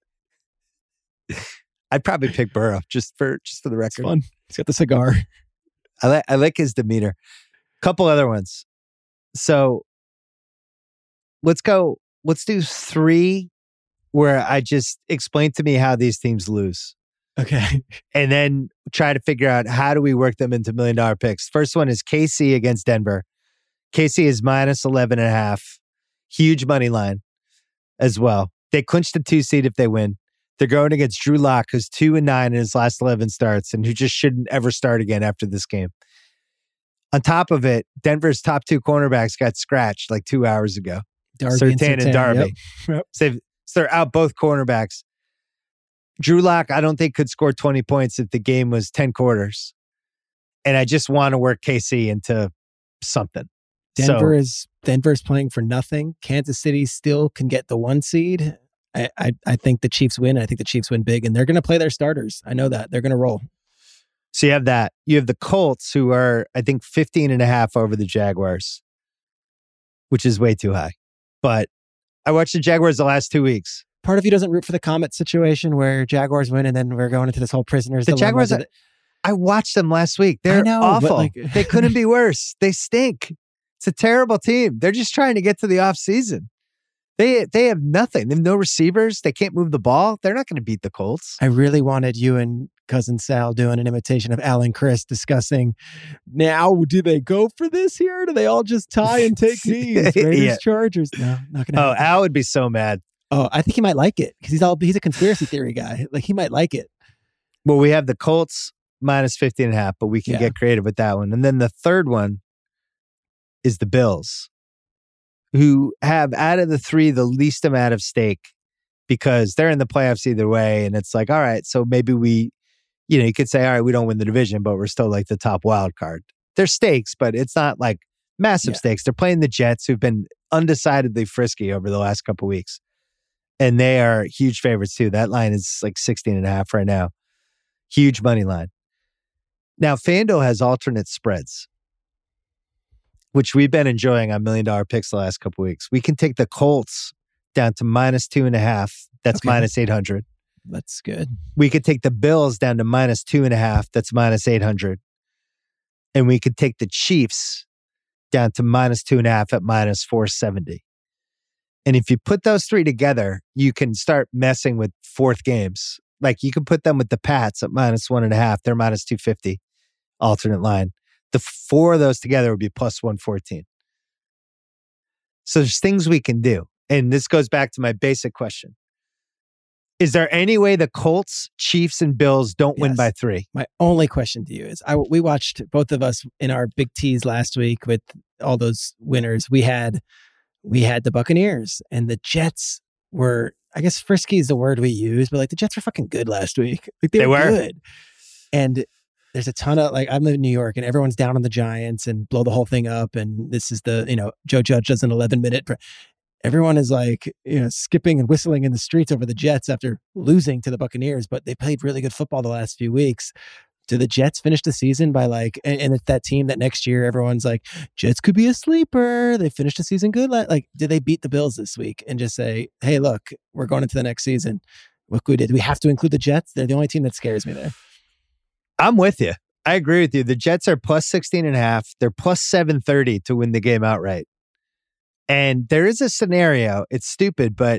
I'd probably pick Burrow just for just for the It's record. fun. He's got the cigar. I like I like his demeanor. Couple other ones. So let's go. Let's do three where I just explain to me how these teams lose, Okay. and then try to figure out how do we work them into million dollar picks. First one is K C against Denver. K C is minus eleven and a half. Huge money line as well. They clinch the two seed if they win. They're going against Drew Lock, who's two and nine in his last eleven starts, and who just shouldn't ever start again after this game. On top of it, Denver's top two cornerbacks got scratched like two hours ago. Darby Surtain and, and Darby. Yep. Yep. So, they've, so they're out both cornerbacks. Drew Lock, I don't think could score twenty points if the game was ten quarters. And I just want to work K C into something. Denver so, is Denver's playing for nothing. Kansas City still can get the one seed. I, I, I think the Chiefs win. I think the Chiefs win big, and they're going to play their starters. I know that. They're going to roll. So you have that. You have the Colts, who are, I think, fifteen and a half over the Jaguars, which is way too high. But I watched the Jaguars the last two weeks. Part of you doesn't root for the Comet situation where Jaguars win, and then we're going into this whole prisoners. The Jaguars, I, I watched them last week. They're know, awful. Like, they couldn't be worse. They stink. It's a terrible team. They're just trying to get to the offseason. They they have nothing. They have no receivers. They can't move the ball. They're not going to beat the Colts. I really wanted you and Cousin Sal doing an imitation of Alan Chris discussing, now, do they go for this here? Do they all just tie and take knees? Raiders, Yeah. Chargers? No, not going to Oh, happen. Al would be so mad. Oh, I think he might like it because he's all he's a conspiracy theory guy. Like, he might like it. Well, we have the Colts minus fifteen and a half, but we can Yeah. get creative with that one. And then the third one is the Bills, who have out of the three the least amount of stake because they're in the playoffs either way. And it's like, all right, so maybe we, you know, you could say, all right, we don't win the division, but we're still like the top wild card. There's stakes, but it's not like massive Yeah. stakes. They're playing the Jets, who've been undecidedly frisky over the last couple of weeks. And they are huge favorites too. That line is like sixteen and a half right now. Huge money line. Now, FanDuel has alternate spreads, which we've been enjoying on Million Dollar Picks the last couple of weeks. We can take the Colts down to minus two and a half. That's Okay. minus eight hundred. That's good. We could take the Bills down to minus two and a half. That's minus eight hundred. And we could take the Chiefs down to minus two and a half at minus four seventy. And if you put those three together, you can start messing with fourth games. Like you can put them with the Pats at minus one and a half. They're minus two fifty alternate line. The four of those together would be plus one fourteen. So there's things we can do. And this goes back to my basic question. Is there any way the Colts, Chiefs, and Bills don't win Yes. by three? My only question to you is, I we watched both of us in our big teas last week with all those winners. We had we had the Buccaneers, and the Jets were, I guess frisky is the word we use, but like the Jets were fucking good last week. Like they, They were, were. good. And there's a ton of, like, I live in New York and everyone's down on the Giants and blow the whole thing up. And this is the, you know, Joe Judge does an eleven minute. Pre- Everyone is like, you know, skipping and whistling in the streets over the Jets after losing to the Buccaneers, but they played really good football the last few weeks. Do the Jets finish the season by like, and, and it's that team that next year everyone's like, Jets could be a sleeper. They finished the season good. Like, did they beat the Bills this week and just say, hey, look, we're going into the next season. Look, we did. We have to include the Jets. They're the only team that scares me there. I'm with you. I agree with you. The Jets are plus sixteen and a half. They're plus seven thirty to win the game outright. And there is a scenario, it's stupid, but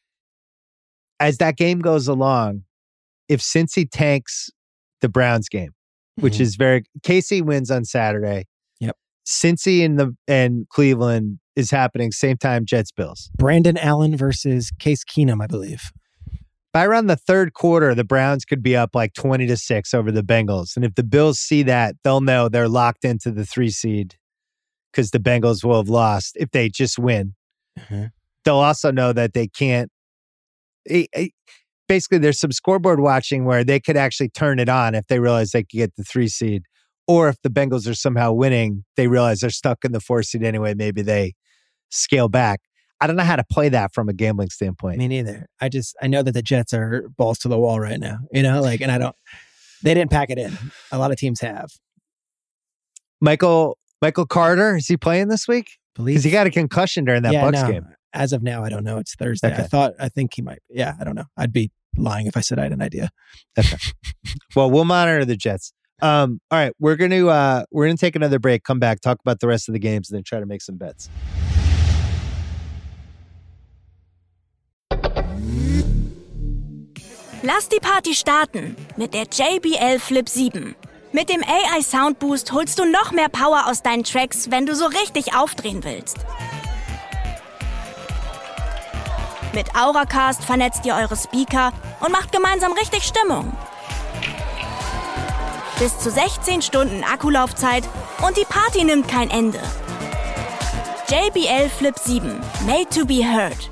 as that game goes along, if Cincy tanks the Browns game, which Mhm. is very, K C wins on Saturday. Yep. Cincy and the and Cleveland is happening same time, Jets Bills. Brandon Allen versus Case Keenum, I believe. By around the third quarter, the Browns could be up like twenty to six over the Bengals. And if the Bills see that, they'll know they're locked into the three seed because the Bengals will have lost if they just win. Uh-huh. They'll also know that they can't. It, it, basically, there's some scoreboard watching where they could actually turn it on if they realize they could get the three seed. Or if the Bengals are somehow winning, they realize they're stuck in the four seed anyway. Maybe they scale back. I don't know how to play that from a gambling standpoint. Me neither. I just, I know that the Jets are balls to the wall right now, you know, like, and I don't, they didn't pack it in. A lot of teams have. Michael Michael Carter, is he playing this week? Believe Because he got a concussion during that yeah, Bucks no. game. As of now, I don't know. It's Thursday. Okay. I thought, I think he might. Yeah, I don't know. I'd be lying if I said I had an idea. Well, we'll monitor the Jets. Um, all right, we're gonna uh, we're gonna take another break. Come back, talk about the rest of the games, and then try to make some bets. Lass die Party starten mit der J B L Flip sieben. Mit dem A I Sound Boost holst du noch mehr Power aus deinen Tracks, wenn du so richtig aufdrehen willst. Mit Auracast vernetzt ihr eure Speaker und macht gemeinsam richtig Stimmung. bis zu sechzehn Stunden Akkulaufzeit und die Party nimmt kein Ende. J B L Flip sieben, made to be heard.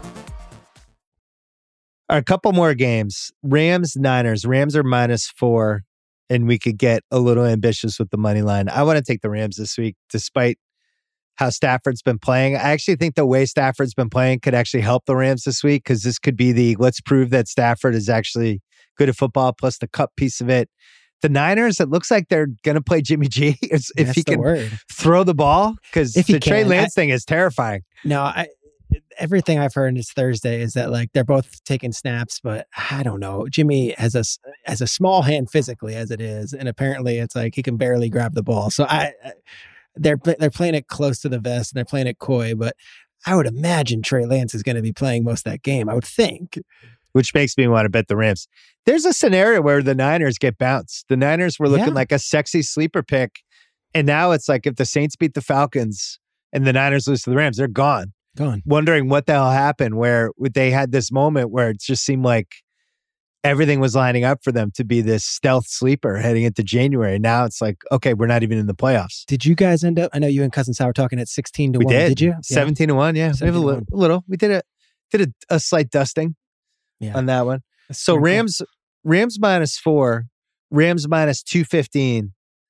A couple more games. Rams, Niners. Rams are minus four, and we could get a little ambitious with the money line. I want to take the Rams this week, despite how Stafford's been playing. I actually think the way Stafford's been playing could actually help the Rams this week, because this could be the let's prove that Stafford is actually good at football, plus the cup piece of it. The Niners, it looks like they're going to play Jimmy G if, if he can word. throw the ball, because the can, Trey Lance I, thing is terrifying. No, I, everything I've heard is Thursday is that like they're both taking snaps, but I don't know. Jimmy has a has a small hand physically as it is, and apparently it's like he can barely grab the ball. So I, they're they're playing it close to the vest and they're playing it coy, but I would imagine Trey Lance is going to be playing most of that game. I would think. Which makes me want to bet the Rams. There's a scenario where the Niners get bounced. The Niners were looking yeah. like a sexy sleeper pick. And now it's like if the Saints beat the Falcons and the Niners lose to the Rams, they're gone. Gone. Wondering what the hell happened, where they had this moment where it just seemed like everything was lining up for them to be this stealth sleeper heading into January. Now it's like, okay, we're not even in the playoffs. Did you guys end up, I know you and Cousin Sal were talking at sixteen to we one. Did. Did you? seventeen to one, yeah. We have a little, a little. We did a did a, a slight dusting yeah. on that one. That's so Rams cool. Rams minus four, Rams minus two fifteen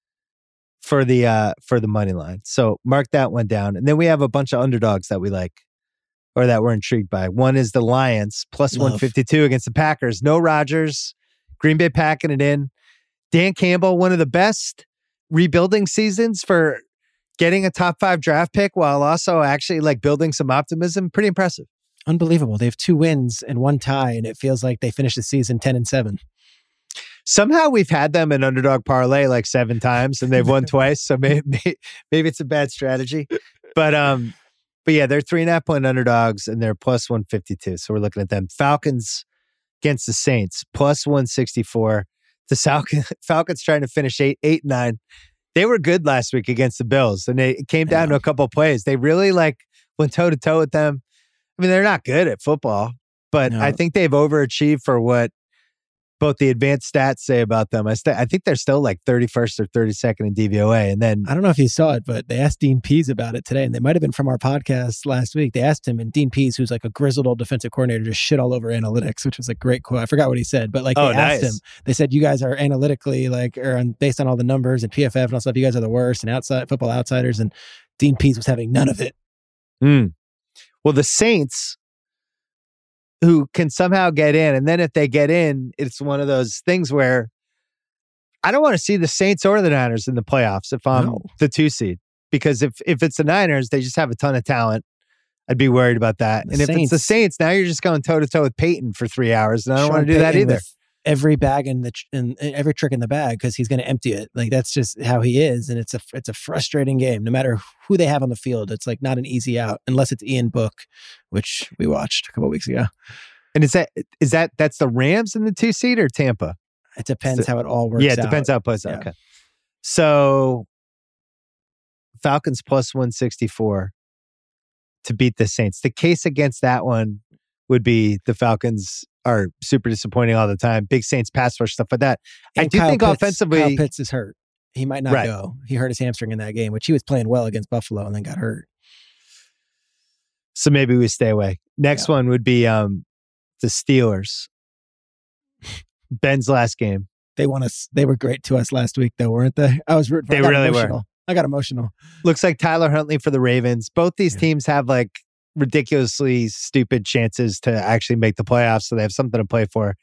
for the uh for the money line. So mark that one down. And then we have a bunch of underdogs that we like or that we're intrigued by. One is the Lions plus Love. one fifty-two against the Packers. No Rodgers. Green Bay packing it in. Dan Campbell, one of the best rebuilding seasons for getting a top five draft pick while also actually like building some optimism. Pretty impressive. Unbelievable. They have two wins and one tie, and it feels like they finished the season ten and seven. Somehow we've had them in underdog parlay like seven times and they've won twice. So maybe, maybe it's a bad strategy, but, um, but yeah, they're three and a half point underdogs and they're plus one fifty-two. So we're looking at them. Falcons against the Saints, plus one sixty-four. The Falcons, Falcons trying to finish eight, eight, nine. They were good last week against the Bills and they, it came down to a couple of plays. They really like went toe to toe with them. I mean, they're not good at football, but no. I think they've overachieved for what both the advanced stats say about them. I, st- I think they're still like thirty-first or thirty-second in D V O A. And then I don't know if you saw it, but they asked Dean Pease about it today, and they might have been from our podcast last week. They asked him, and Dean Pease, who's like a grizzled old defensive coordinator, just shit all over analytics, which was a great quote. I forgot what he said, but like they oh, asked nice. him, they said, you guys are analytically like, or on, based on all the numbers and P F F and all stuff, you guys are the worst and outside football outsiders. And Dean Pease was having none of it. Mm. Well, the Saints, who can somehow get in. And then if they get in, it's one of those things where I don't want to see the Saints or the Niners in the playoffs if I'm no. the two seed. Because if, if it's the Niners, they just have a ton of talent. I'd be worried about that. The and Saints, if it's the Saints, now you're just going toe-to-toe with Peyton for three hours. And I don't Sean want to do Payton that either. Every bag in the in, every trick in the bag because he's going to empty it. Like that's just how he is, and it's a it's a frustrating game. No matter who they have on the field, it's like not an easy out unless it's Ian Book, which we watched a couple of weeks ago. And is that is that that's the Rams in the two seed or Tampa? It depends the, how it all works. Yeah, it depends out. how it plays out. Yeah. Okay, so Falcons plus one sixty four to beat the Saints. The case against that one would be the Falcons are super disappointing all the time. Big Saints pass rush, stuff like that. And I do Kyle think Pitts, offensively... Kyle Pitts is hurt. He might not right. go. He hurt his hamstring in that game, which he was playing well against Buffalo and then got hurt. So maybe we stay away. Next yeah. one would be um, the Steelers. Ben's last game. They won us. They were great to us last week, though, weren't they? I was rooting for They really emotional. were. I got emotional. Looks like Tyler Huntley for the Ravens. Both these yeah. teams have like ridiculously stupid chances to actually make the playoffs, so they have something to play for.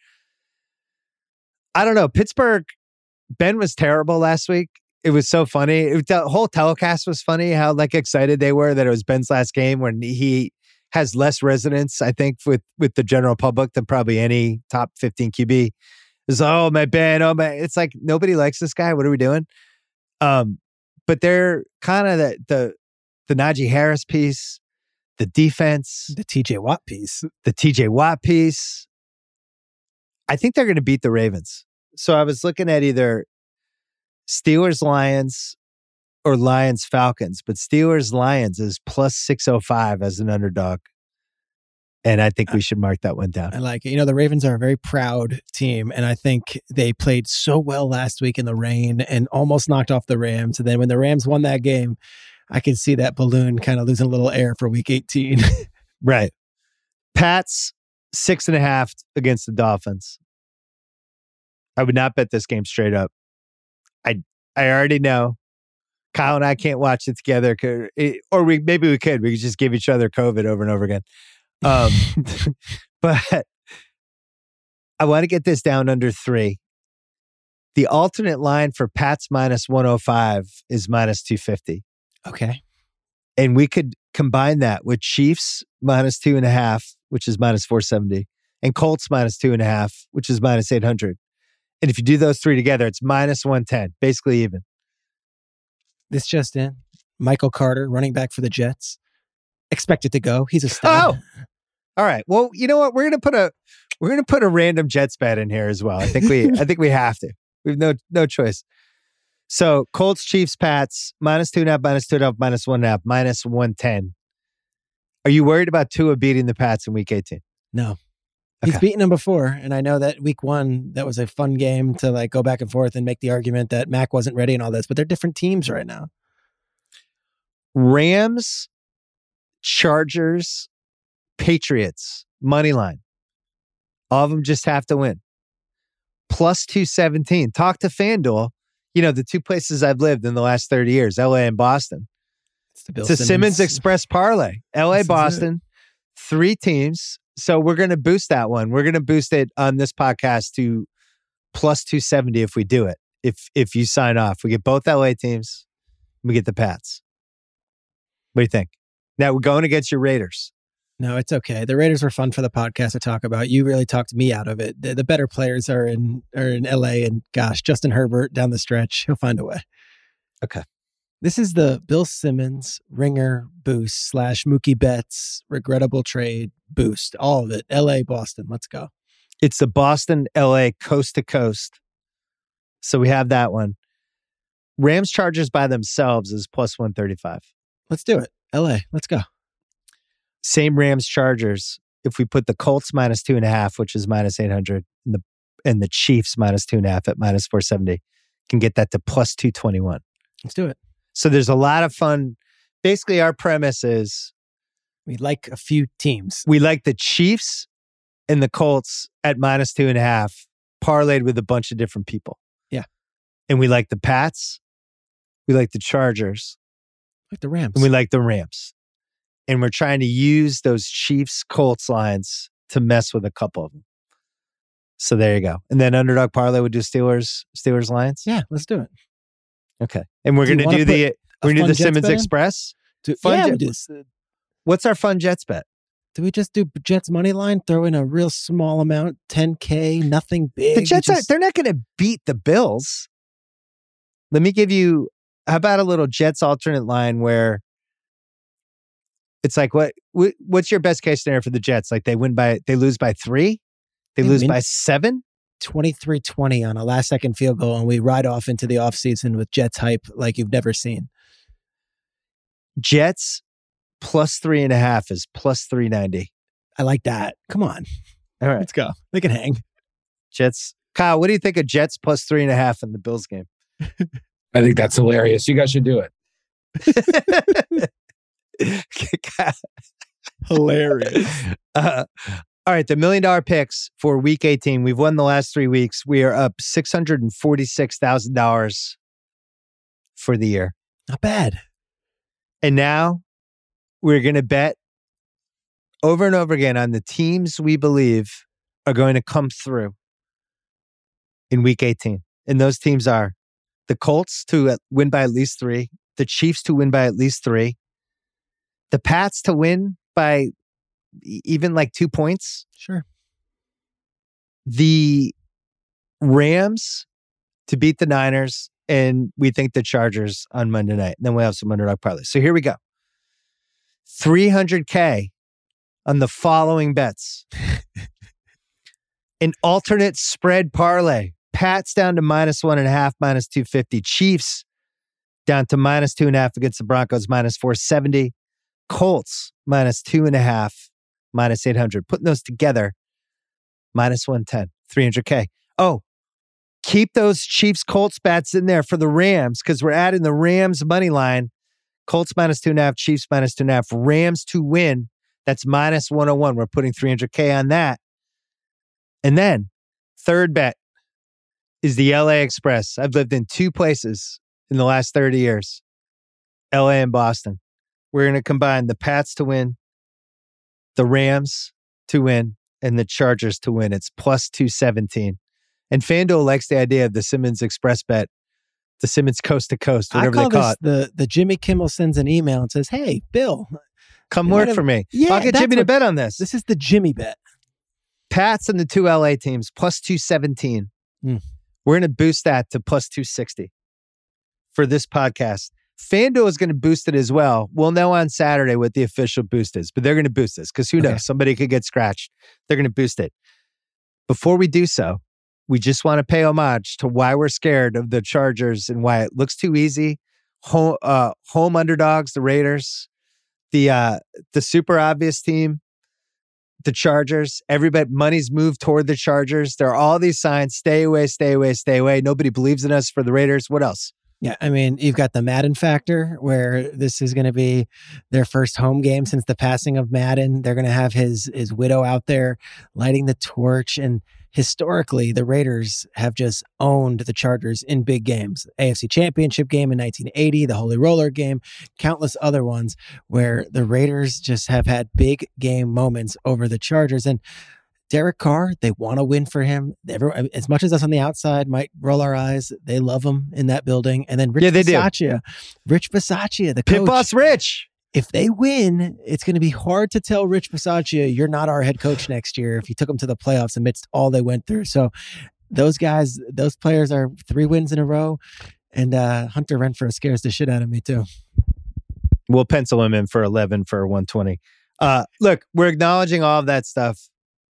I don't know. Pittsburgh, Ben was terrible last week. It was so funny. It, the whole telecast was funny, how like excited they were that it was Ben's last game when he has less resonance, I think, with, with the general public than probably any top fifteen Q B. It's oh, my Ben, oh, my. It's like nobody likes this guy. What are we doing? Um, but they're kind of the, the, the Najee Harris piece, the defense, the T J Watt piece, the T J Watt piece. I think they're going to beat the Ravens. So I was looking at either Steelers Lions or Lions Falcons, but Steelers Lions is plus six oh five as an underdog. And I think we should mark that one down. I like it. You know, the Ravens are a very proud team, and I think they played so well last week in the rain and almost knocked off the Rams. And then when the Rams won that game, I could see that balloon kind of losing a little air for week eighteen. Right. Pats, six and a half against the Dolphins. I would not bet this game straight up. I I already know. Kyle and I can't watch it together, or we maybe we could. We could just give each other COVID over and over again. Um, but I want to get this down under three. The alternate line for Pats minus one oh five is minus two fifty. Okay. And we could combine that with Chiefs minus two and a half, which is minus four seventy, and Colts minus two and a half, which is minus eight hundred. And if you do those three together, it's minus one ten, basically even. This just in. Michael Carter, running back for the Jets. Expected to go. He's a star. Oh, all right. Well, you know what? We're gonna put a we're gonna put a random Jets bet in here as well. I think we I think we have to. We've no no choice. So Colts, Chiefs, Pats, minus two and a half, minus two and a half, minus one and a half, minus one ten. Are you worried about Tua beating the Pats in week eighteen? No. He's Okay. beaten them before, and I know that week one, that was a fun game to like go back and forth and make the argument that Mac wasn't ready and all this, but they're different teams right now. Rams, Chargers, Patriots, money line. All of them just have to win. Plus two seventeen. Talk to FanDuel. You know, the two places I've lived in the last thirty years, L A and Boston. It's the Bill It's a Simmons Express parlay. L A, This is Boston, three teams. So we're going to boost that one. We're going to boost it on this podcast to plus two seventy if we do it. If if you sign off, we get both L A teams. We get the Pats. What do you think? Now we're going against your Raiders. No, it's okay. The Raiders were fun for the podcast to talk about. You really talked me out of it. The, the better players are in are in L A, and gosh, Justin Herbert down the stretch, he'll find a way. Okay. This is the Bill Simmons Ringer boost slash Mookie Betts regrettable trade boost. All of it. L A, Boston. Let's go. It's the Boston, L A, coast to coast. So we have that one. Rams Chargers by themselves is plus one thirty-five. Let's do it. L A, let's go. Same Rams Chargers. If we put the Colts minus two and a half, which is minus eight hundred, and the and the Chiefs minus two and a half at minus four seventy, can get that to plus two twenty-one. Let's do it. So there's a lot of fun. Basically, our premise is We like a few teams. we like the Chiefs and the Colts at minus two and a half, parlayed with a bunch of different people. Yeah. And we like the Pats. We like the Chargers. Like the Rams. And we like the Rams. And we're trying to use those Chiefs Colts lines to mess with a couple of them. So there you go. And then underdog parlay would do Steelers, Steelers Lions. Yeah, let's do it. Okay. And we're Do you going to wanna do the put we're a going to do fun the Jets Simmons bet in? Express. Do, Fun yeah, Jet- we do this. Uh, What's our fun Jets bet? do we just do Jets money line? Throw in a real small amount, ten K, nothing big. The Jets, just, are, they're not going to beat the Bills. Let me give you, how about a little Jets alternate line where it's like, what, what what's your best case scenario for the Jets? Like they win by, they lose by three? They They lose win- by seven? twenty-three twenty on a last second field goal, and we ride off into the offseason with Jets hype like you've never seen. Jets plus three and a half is plus three ninety. I like that. Come on. All right. Let's go. They can hang. Jets. Kyle, what do you think of Jets plus three and a half in the Bills game? I think that's hilarious. You guys should do it. Hilarious. Uh, all right, the million dollar picks for week eighteen. We've won the last three weeks. We are up six hundred forty-six thousand dollars for the year. Not bad. And now we're going to bet over and over again on the teams we believe are going to come through in week eighteen. And those teams are the Colts to win by at least three, the Chiefs to win by at least three, the Pats to win by even like two points, Sure. the Rams to beat the Niners, and we think the Chargers on Monday night. And then we'll have some underdog parlays. So here we go. three hundred K on the following bets. An alternate spread parlay. Pats down to minus one and a half, minus two fifty. Chiefs down to minus two and a half against the Broncos, minus four seventy. Colts minus two and a half minus eight hundred. Putting those together, minus one ten, three hundred K. Oh, keep those Chiefs Colts bets in there for the Rams because we're adding the Rams money line. Colts minus two and a half, Chiefs minus two and a half, Rams to win. That's minus one oh one. We're putting three hundred K on that. And then third bet is the L A Express. I've lived in two places in the last thirty years, L A and Boston. We're going to combine the Pats to win, the Rams to win, and the Chargers to win. It's plus two seventeen. And FanDuel likes the idea of the Simmons Express bet, the Simmons Coast to Coast, whatever I call they call this it. The, the Jimmy Kimmel sends an email and says, hey, Bill, come you work wanna- for me. Yeah, I'll get that's Jimmy to what- bet on this. This is the Jimmy bet. Pats and the two L A teams, plus two seventeen. Mm. We're going to boost that to plus two sixty for this podcast. FanDuel is going to boost it as well. We'll know on Saturday what the official boost is, but they're going to boost this because who Okay. knows? Somebody could get scratched. They're going to boost it. Before we do so, we just want to pay homage to why we're scared of the Chargers and why it looks too easy. Home, uh, home underdogs, the Raiders, the uh, the super obvious team, the Chargers. Everybody, money's moved toward the Chargers. There are all these signs: stay away, stay away, stay away. Nobody believes in us for the Raiders. What else? Yeah, I mean, you've got the Madden factor where this is going to be their first home game since the passing of Madden. They're going to have his his widow out there lighting the torch. And historically, the Raiders have just owned the Chargers in big games. A F C Championship game in nineteen eighty, the Holy Roller game, countless other ones where the Raiders just have had big game moments over the Chargers. And Derek Carr, they want to win for him. Everyone, as much as us on the outside might roll our eyes, they love him in that building. And then Rich Yeah, they do. Bisaccia, Rich Bisaccia, the Pit coach. Boss Rich. If they win, it's going to be hard to tell Rich Bisaccia, you're not our head coach next year if you took them to the playoffs amidst all they went through. So those guys, those players are three wins in a row. And uh, Hunter Renfrow scares the shit out of me too. We'll pencil him in for eleven for one twenty. Uh, look, we're acknowledging all of that stuff.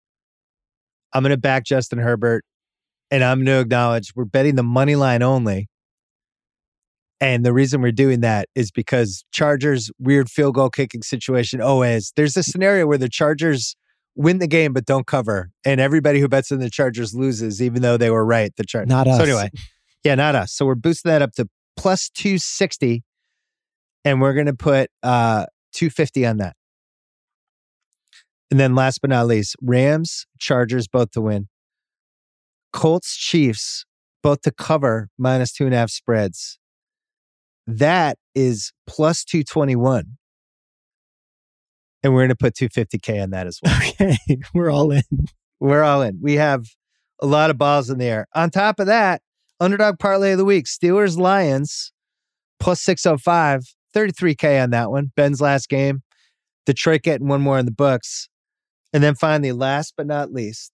I'm going to back Justin Herbert, and I'm going to acknowledge we're betting the money line only. And the reason we're doing that is because Chargers, weird field goal kicking situation always. There's a scenario where the Chargers win the game but don't cover, and everybody who bets in the Chargers loses, even though they were right. The Chargers. Not us. So anyway, yeah, not us. So we're boosting that up to plus two sixty, and we're going to put uh, two fifty on that. And then last but not least, Rams, Chargers, both to win. Colts, Chiefs, both to cover minus two and a half spreads. That is plus two twenty-one. And we're going to put two fifty K on that as well. Okay, we're all in. We're all in. We have a lot of balls in the air. On top of that, underdog parlay of the week, Steelers, Lions, plus six oh five, thirty-three K on that one. Ben's last game. Detroit getting one more in the books. And then finally, last but not least,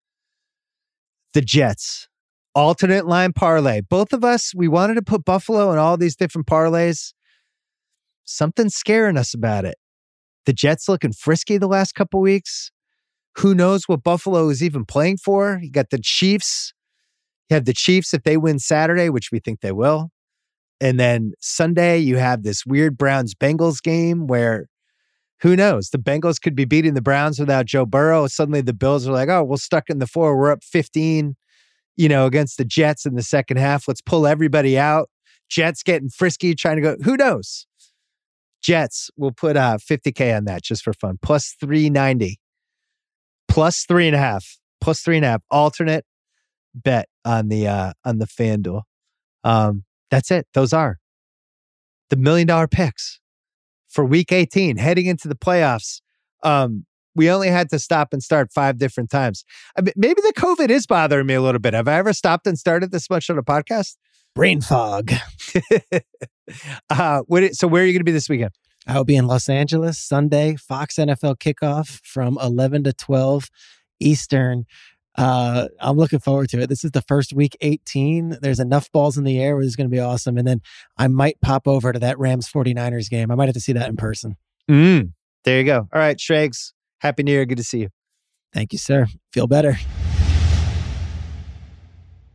the Jets. Alternate line parlay. Both of us, we wanted to put Buffalo in all these different parlays. Something's scaring us about it. The Jets looking frisky the last couple weeks. Who knows what Buffalo is even playing for? You got the Chiefs. You have the Chiefs if they win Saturday, which we think they will. And then Sunday, you have this weird Browns-Bengals game where who knows? The Bengals could be beating the Browns without Joe Burrow. Suddenly the Bills are like, oh, we're stuck in the four. We're up fifteen, you know, against the Jets in the second half. Let's pull everybody out. Jets getting frisky, trying to go. Who knows? Jets, we'll put uh, fifty K on that just for fun. Plus three ninety. Plus three and a half. Plus three and a half. Alternate bet on the uh, on the FanDuel. Um, that's it. Those are the million dollar picks for week eighteen, heading into the playoffs. Um, we only had to stop and start five different times. I mean, maybe the COVID is bothering me a little bit. Have I ever stopped and started this much on a podcast? Brain fog. uh, what? So where are you going to be this weekend? I'll be in Los Angeles Sunday, Fox N F L kickoff from eleven to twelve Eastern. Uh, I'm looking forward to it. This is the first week eighteen. There's enough balls in the air where it's going to be awesome. And then I might pop over to that Rams forty-niners game. I might have to see that in person. Mm, there you go. All right, Shregs. Happy New Year. Good to see you. Thank you, sir. Feel better.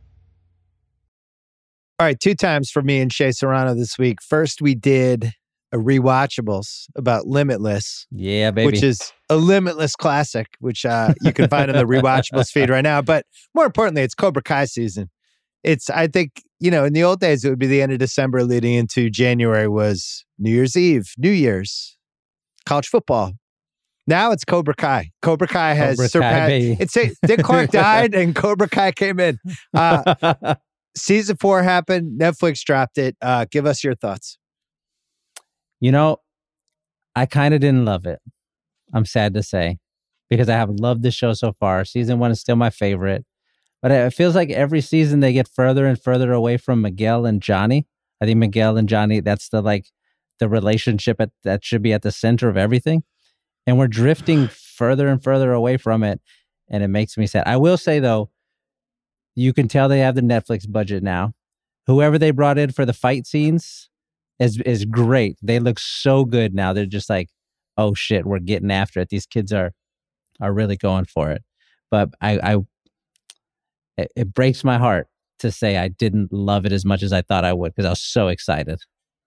All right, two times for me and Shea Serrano this week. First, we did a rewatchables about Limitless. Yeah, baby. Which is a Limitless classic, which uh, you can find in the rewatchables feed right now. But more importantly, it's Cobra Kai season. It's, I think, you know, in the old days, it would be the end of December leading into January was New Year's Eve, New Year's, college football. Now it's Cobra Kai. Cobra Kai has Cobra surpassed. Kai, baby. It's a, Dick Clark died and Cobra Kai came in. Uh, season four happened. Netflix dropped it. Uh, give us your thoughts. You know, I kind of didn't love it. I'm sad to say, because I have loved the show so far. Season one is still my favorite. But it feels like every season they get further and further away from Miguel and Johnny. I think Miguel and Johnny, that's the like the relationship at, that should be at the center of everything. And we're drifting further and further away from it. And it makes me sad. I will say, though, you can tell they have the Netflix budget now. Whoever they brought in for the fight scenes is is great. They look so good now. They're just like, oh, shit, we're getting after it. These kids are are really going for it. But I, I it, it breaks my heart to say I didn't love it as much as I thought I would because I was so excited.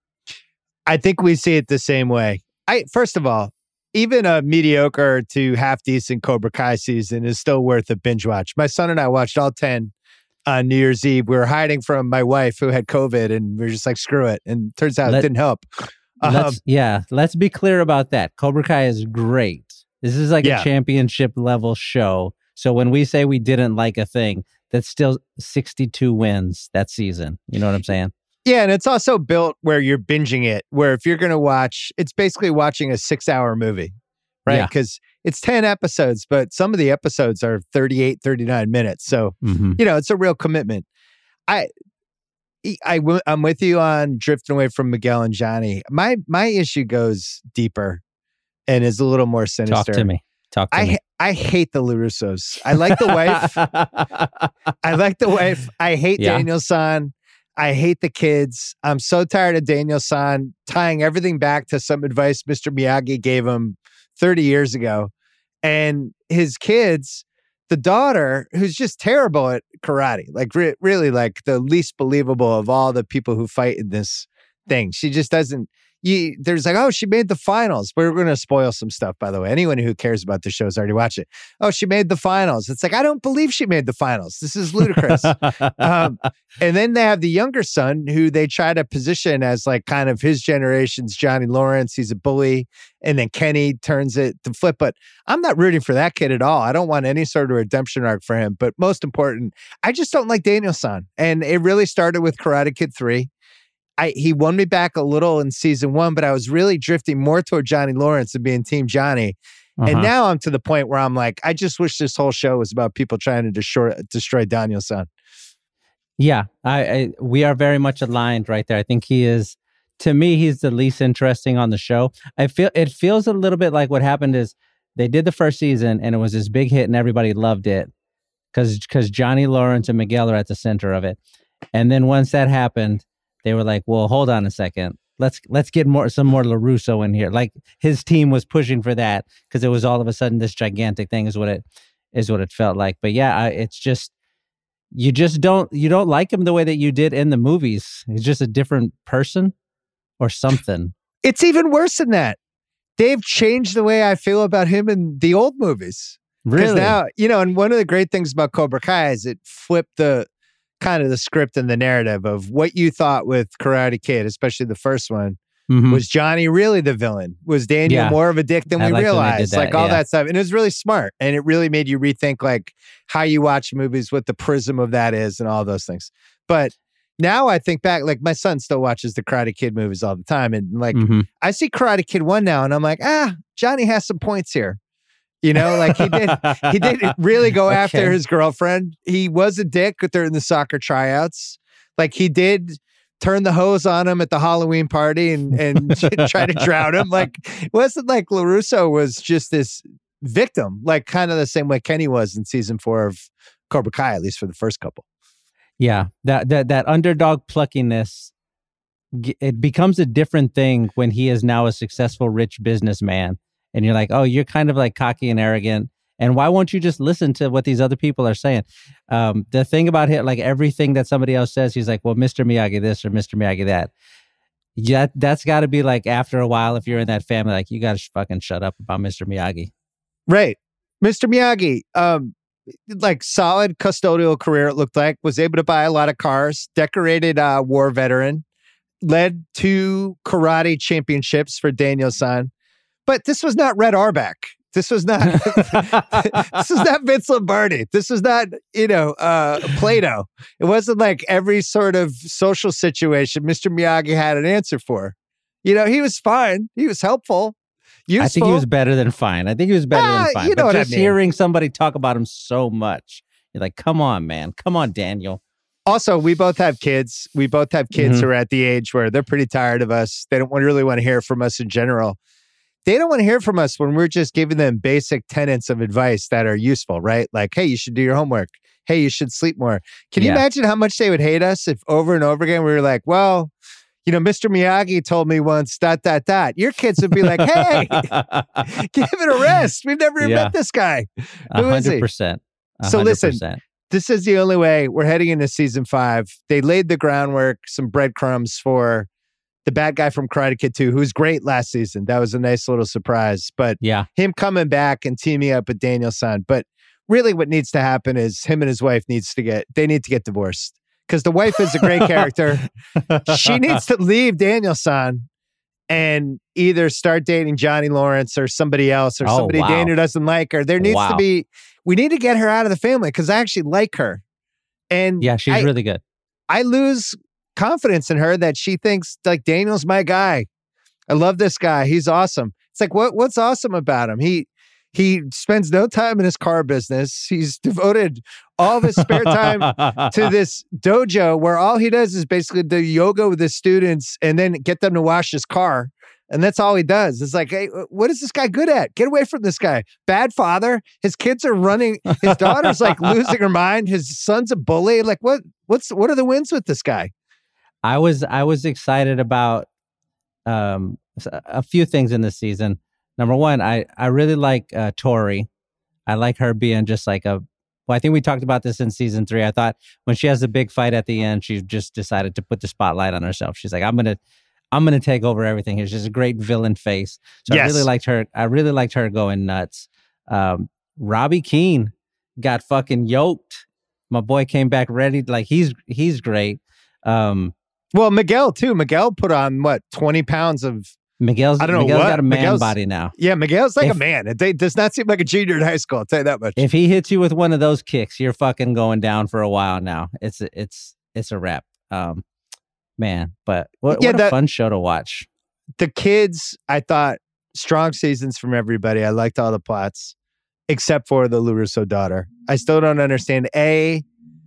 I think we see it the same way. I First of all, even a mediocre to half decent Cobra Kai season is still worth a binge watch. My son and I watched all ten on New Year's Eve. We were hiding from my wife who had COVID and we were just like, screw it. And turns out Let, it didn't help. Um, let's, yeah, let's be clear about that. Cobra Kai is great. This is like yeah. a championship level show. So when we say we didn't like a thing, that's still sixty-two wins that season. You know what I'm saying? Yeah, and it's also built where you're binging it, where if you're going to watch, it's basically watching a six-hour movie, right? Because yeah. it's ten episodes, but some of the episodes are thirty-eight, thirty-nine minutes. So, mm-hmm. you know, it's a real commitment. I, I, I'm with you on drifting away from Miguel and Johnny. My my issue goes deeper and is a little more sinister. Talk to me. Talk to I, me. I hate the LaRussos. I like the wife. I like the wife. I hate yeah. Daniel-san. I hate the kids. I'm so tired of Daniel-san tying everything back to some advice Mister Miyagi gave him thirty years ago. And his kids, the daughter, who's just terrible at karate, like re- really like the least believable of all the people who fight in this thing. She just doesn't, you, there's like, oh, she made the finals. We're going to spoil some stuff, by the way. Anyone who cares about the show has already watched it. Oh, she made the finals. It's like, I don't believe she made the finals. This is ludicrous. um, and then they have the younger son who they try to position as like kind of his generation's Johnny Lawrence. He's a bully. And then Kenny turns it to flip. But I'm not rooting for that kid at all. I don't want any sort of redemption arc for him. But most important, I just don't like Daniel-san. And it really started with Karate Kid three. I, he won me back a little in season one, but I was really drifting more toward Johnny Lawrence and being Team Johnny. Uh-huh. And now I'm to the point where I'm like, I just wish this whole show was about people trying to destroy, destroy Daniel-san. Yeah, I, I we are very much aligned right there. I think he is, to me, he's the least interesting on the show. I feel it feels a little bit like what happened is they did the first season and it was this big hit and everybody loved it because because Johnny Lawrence and Miguel are at the center of it. And then once that happened, they were like, well, hold on a second. Let's let's get more some more LaRusso in here. Like his team was pushing for that because it was all of a sudden this gigantic thing is what it is what it felt like. But yeah, I, it's just you just don't you don't like him the way that you did in the movies. He's just a different person or something. It's even worse than that. They've changed the way I feel about him in the old movies. Really? Now, you know, and one of the great things about Cobra Kai is it flipped the kind of the script and the narrative of what you thought with Karate Kid, especially the first one. Mm-hmm. Was Johnny really the villain? Was Daniel yeah. more of a dick than I we realized? That, like all yeah. that stuff. And it was really smart. And it really made you rethink like how you watch movies, what the prism of that is and all those things. But now I think back, like my son still watches the Karate Kid movies all the time. And like mm-hmm. I see Karate Kid one now and I'm like, ah, Johnny has some points here. You know, like he did, he did really go okay. after his girlfriend. He was a dick during the soccer tryouts. Like he did turn the hose on him at the Halloween party and, and try to drown him. Like it wasn't like LaRusso was just this victim, like kind of the same way Kenny was in season four of Cobra Kai, at least for the first couple. Yeah, that that that underdog pluckiness, it becomes a different thing when he is now a successful, rich businessman. And you're like, oh, you're kind of like cocky and arrogant. And why won't you just listen to what these other people are saying? Um, the thing about him, like everything that somebody else says, he's like, well, Mister Miyagi this or Mister Miyagi that. Yeah, that's got to be like after a while, if you're in that family, like you got to sh- fucking shut up about Mister Miyagi. Right. Mister Miyagi, um, like solid custodial career, it looked like, was able to buy a lot of cars, decorated uh, war veteran, led two karate championships for Daniel-san. But this was not Red Auerbach. This was not this was not Vince Lombardi. This was not, you know, uh, Plato. It wasn't like every sort of social situation Mister Miyagi had an answer for. You know, he was fine. He was helpful. Useful. I think he was better than fine. I think he was better Ah, than fine. you know but what I just mean. hearing somebody talk about him so much, you're like, come on, man. Come on, Daniel. Also, we both have kids. We both have kids Mhm. who are at the age where they're pretty tired of us. They don't want- really want to hear from us in general. They don't want to hear from us when we're just giving them basic tenets of advice that are useful, right? Like, hey, you should do your homework. Hey, you should sleep more. Can you Yeah. imagine how much they would hate us if over and over again we were like, well, you know, Mister Miyagi told me once, dot, dot, dot. Your kids would be like, hey, give it a rest. We've never even Yeah. met this guy. A Who is he? hundred percent. A So hundred listen, percent. This is the only way. We're heading into season five. They laid the groundwork, some breadcrumbs for the bad guy from Karate Kid two, who was great last season. That was a nice little surprise. But Yeah. him coming back and teaming up with Daniel-san. But really what needs to happen is him and his wife needs to get, they need to get divorced. Because the wife is a great character. She needs to leave Daniel-san and either start dating Johnny Lawrence or somebody else or Oh, somebody wow. Daniel doesn't like her. There needs Wow. to be, we need to get her out of the family because I actually like her. And Yeah, she's I, really good. I lose confidence in her that she thinks like Daniel's my guy. I love this guy. He's awesome. It's like, what what's awesome about him? He he spends no time in his car business. He's devoted all of his spare time to this dojo where all he does is basically do yoga with his students and then get them to wash his car. And that's all he does. It's like, hey, what is this guy good at? Get away from this guy. Bad father. His kids are running. His daughter's like losing her mind. His son's a bully. Like, what? What's what are the wins with this guy? I was I was excited about um a few things in this season. Number one, I I really like uh, Tori. I like her being just like a. Well, I think we talked about this in season three. I thought when she has the big fight at the end, she just decided to put the spotlight on herself. She's like, I'm gonna, I'm gonna take over everything. She's just a great villain face. So Yes. I really liked her. I really liked her going nuts. Um, Robbie Keane got fucking yoked. My boy came back ready. Like he's he's great. Um, Well, Miguel too. Miguel put on what twenty pounds of. Miguel's I don't know Miguel's what got a man Miguel's- body now. Yeah, Miguel's like If- a man. It does not seem like a junior in high school. I'll tell you that much. If he hits you with one of those kicks, you're fucking going down for a while now. It's it's it's a wrap. Um, man, but what, Yeah, what a that- fun show to watch. The kids, I thought strong seasons from everybody. I liked all the plots, except for the LaRusso daughter. I still don't understand a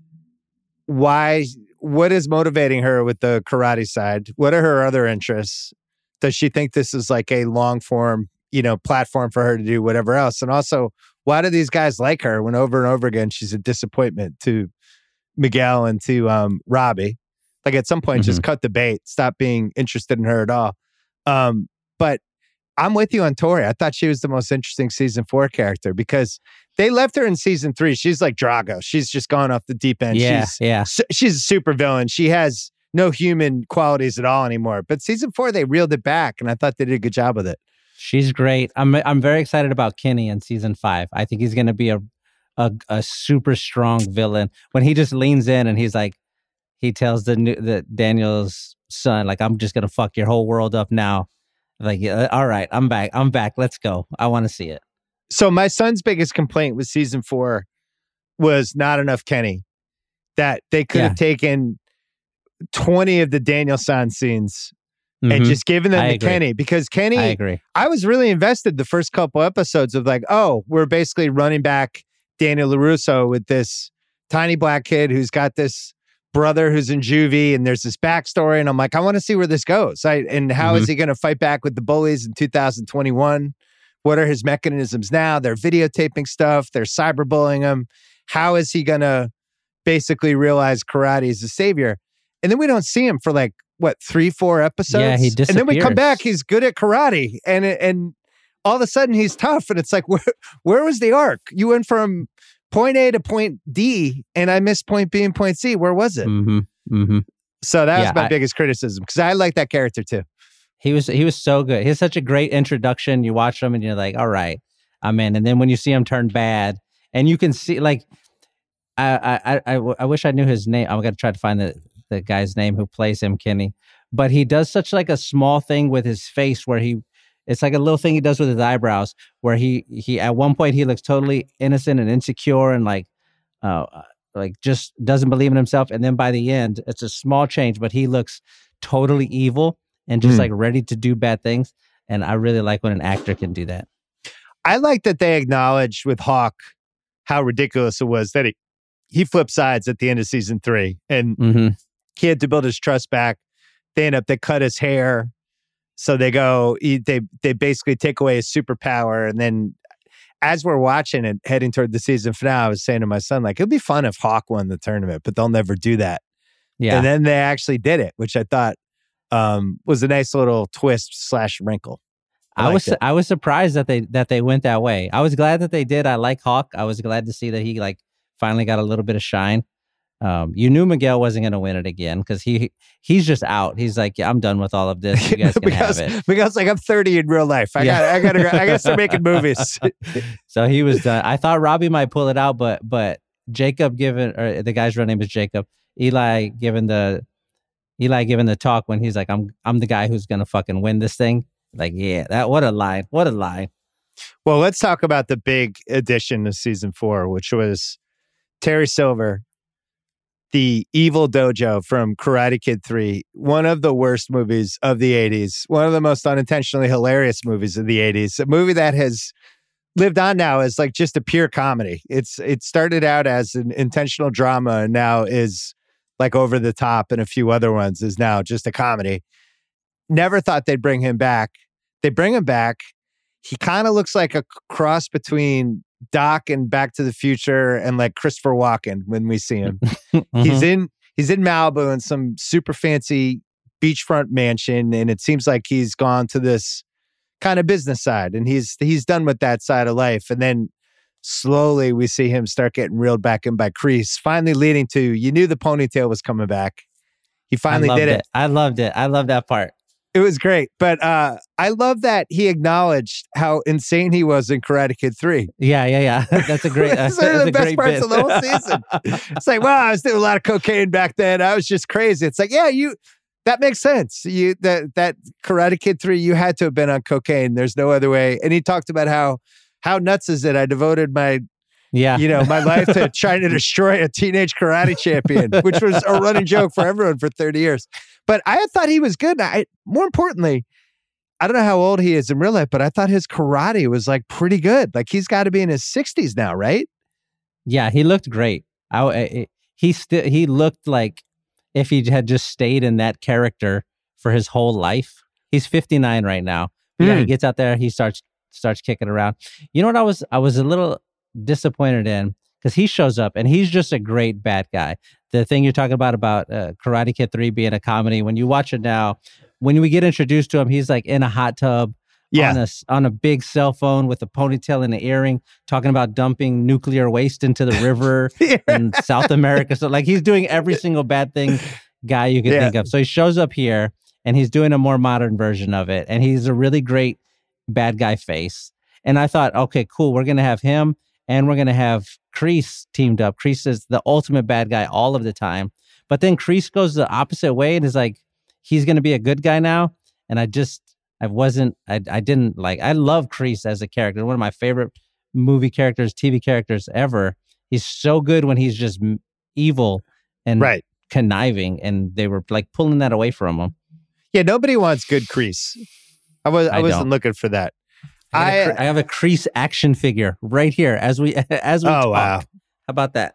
why. What is motivating her with the karate side? What are her other interests? Does she think this is like a long form, you know, platform for her to do whatever else? And also, why do these guys like her when over and over again she's a disappointment to Miguel and to um, Robbie? Like at some point, just cut the bait, stop being interested in her at all. Um, but I'm with you on Tori. I thought she was the most interesting season four character because they left her in season three. She's like Drago. She's just gone off the deep end. Yeah, she's, yeah. su- she's a super villain. She has no human qualities at all anymore. But season four, they reeled it back, and I thought they did a good job with it. She's great. I'm I'm very excited about Kenny in season five. I think he's going to be a, a a super strong villain when he just leans in and he's like, he tells the new the Daniel's son like, I'm just going to fuck your whole world up now. Like, yeah, all right, I'm back. I'm back. Let's go. I want to see it. So my son's biggest complaint with season four was not enough Kenny. That they could have Yeah. taken twenty of the Daniel-san scenes and Mhm. just given them I to agree. Kenny because Kenny, I agree. I was really invested the first couple episodes of like, oh, we're basically running back Daniel LaRusso with this tiny black kid who's got this brother who's in juvie and there's this backstory. And I'm like, I want to see where this goes. I, and how is Mhm. he going to fight back with the bullies in two thousand twenty-one? What are his mechanisms now? They're videotaping stuff. They're cyberbullying him. How is he going to basically realize karate is the savior? And then we don't see him for like, what, three, four episodes? Yeah, he And then we come disappears. back, he's good at karate. And and all of a sudden he's tough. And it's like, where, where was the arc? You went from point A to point D, and I missed point B and point C. Where was it? Mm-hmm. Mm-hmm. So that Yeah, was my I- biggest criticism because I like that character too. He was he was so good. He has such a great introduction. You watch him and you're like, all right, I'm in. And then when you see him turn bad, and you can see like, I I I, I wish I knew his name. I'm gonna try to find the the guy's name who plays him, Kenny. But he does such like a small thing with his face where he, it's like a little thing he does with his eyebrows where he he at one point he looks totally innocent and insecure and like, uh, like just doesn't believe in himself. And then by the end, it's a small change, but he looks totally evil and just Mm. like ready to do bad things. And I really like when an actor can do that. I like that they acknowledged with Hawk how ridiculous it was that he, he flipped sides at the end of season three and Mm-hmm. he had to build his trust back. They end up, they cut his hair. So they go, he, they they basically take away his superpower. And then as we're watching it, heading toward the season finale, I was saying to my son, like, it'd be fun if Hawk won the tournament, but they'll never do that. Yeah. And then they actually did it, which I thought um, was a nice little twist slash wrinkle. I, I was liked it. I was surprised that they that they went that way. I was glad that they did. I like Hawk. I was glad to see that he like finally got a little bit of shine. Um, you knew Miguel wasn't going to win it again because he he's just out. He's like, yeah, I'm done with all of this. You guys can because, have it. because like I'm thirty in real life. I Yeah. got I got to I got to start making movies. So he was done. I thought Robbie might pull it out, but but Jacob given or the guy's real name is Jacob. Eli given the Eli given the talk when he's like, I'm I'm the guy who's gonna fucking win this thing. Like, yeah, that what a line. What a line. Well, let's talk about the big addition to season four, which was Terry Silver, the evil dojo from Karate Kid three, one of the worst movies of the eighties, one of the most unintentionally hilarious movies of the eighties, a movie that has lived on now as like just a pure comedy. It's it started out as an intentional drama and now is like over the top, and a few other ones is now just a comedy. Never thought they'd bring him back. They bring him back. He kind of looks like a cross between Doc and Back to the Future and like Christopher Walken when we see him. Mm-hmm. He's in he's in Malibu in some super fancy beachfront mansion, and it seems like he's gone to this kind of business side, and he's he's done with that side of life. And then slowly we see him start getting reeled back in by Kreese, finally leading to you knew the ponytail was coming back. He finally I loved did it. it. I loved it. I love that part. It was great. But uh, I love that he acknowledged how insane he was in Karate Kid three. Yeah, yeah, yeah. That's a great. That's that's one of a the best great parts bit. of the whole season. It's like, wow, I was doing a lot of cocaine back then. I was just crazy. It's like, yeah, you. That makes sense. You that that Karate Kid three, you had to have been on cocaine. There's no other way. And he talked about how how nuts is it? I devoted my Yeah, you know my life to trying to destroy a teenage karate champion, which was a running joke for everyone for thirty years. But I thought he was good. I more importantly, I don't know how old he is in real life, but I thought his karate was like pretty good. Like he's got to be in his sixties now, right? yeah. He looked great. I, I he still he looked like if he had just stayed in that character for his whole life. He's fifty-nine right now. But yeah, he Mm. gets out there. He starts starts kicking around. You know what I was I was a little disappointed in because he shows up and he's just a great bad guy. The thing you're talking about about uh, Karate Kid three being a comedy, when you watch it now, when we get introduced to him, he's like in a hot tub. Yeah. On a, s- on a big cell phone with a ponytail and an earring, talking about dumping nuclear waste into the river in South America. So, like, he's doing every single bad thing guy you can Yeah. think of. So he shows up here and he's doing a more modern version of it, and he's a really great bad guy face. And I thought, okay, cool, we're gonna have him, and we're gonna have Kreese teamed up. Kreese is the ultimate bad guy all of the time, but then Kreese goes the opposite way and is like, he's gonna be a good guy now, and I just. I wasn't, I, I didn't like, I love Kreese as a character. One of my favorite movie characters, T V characters ever. He's so good when he's just m- evil and Right. conniving, and they were like pulling that away from him. Yeah, nobody wants good Kreese. I was I, I wasn't don't. looking for that. I, I, have a Kre- I have a Kreese action figure right here as we, as we Oh, talk. wow. How about that?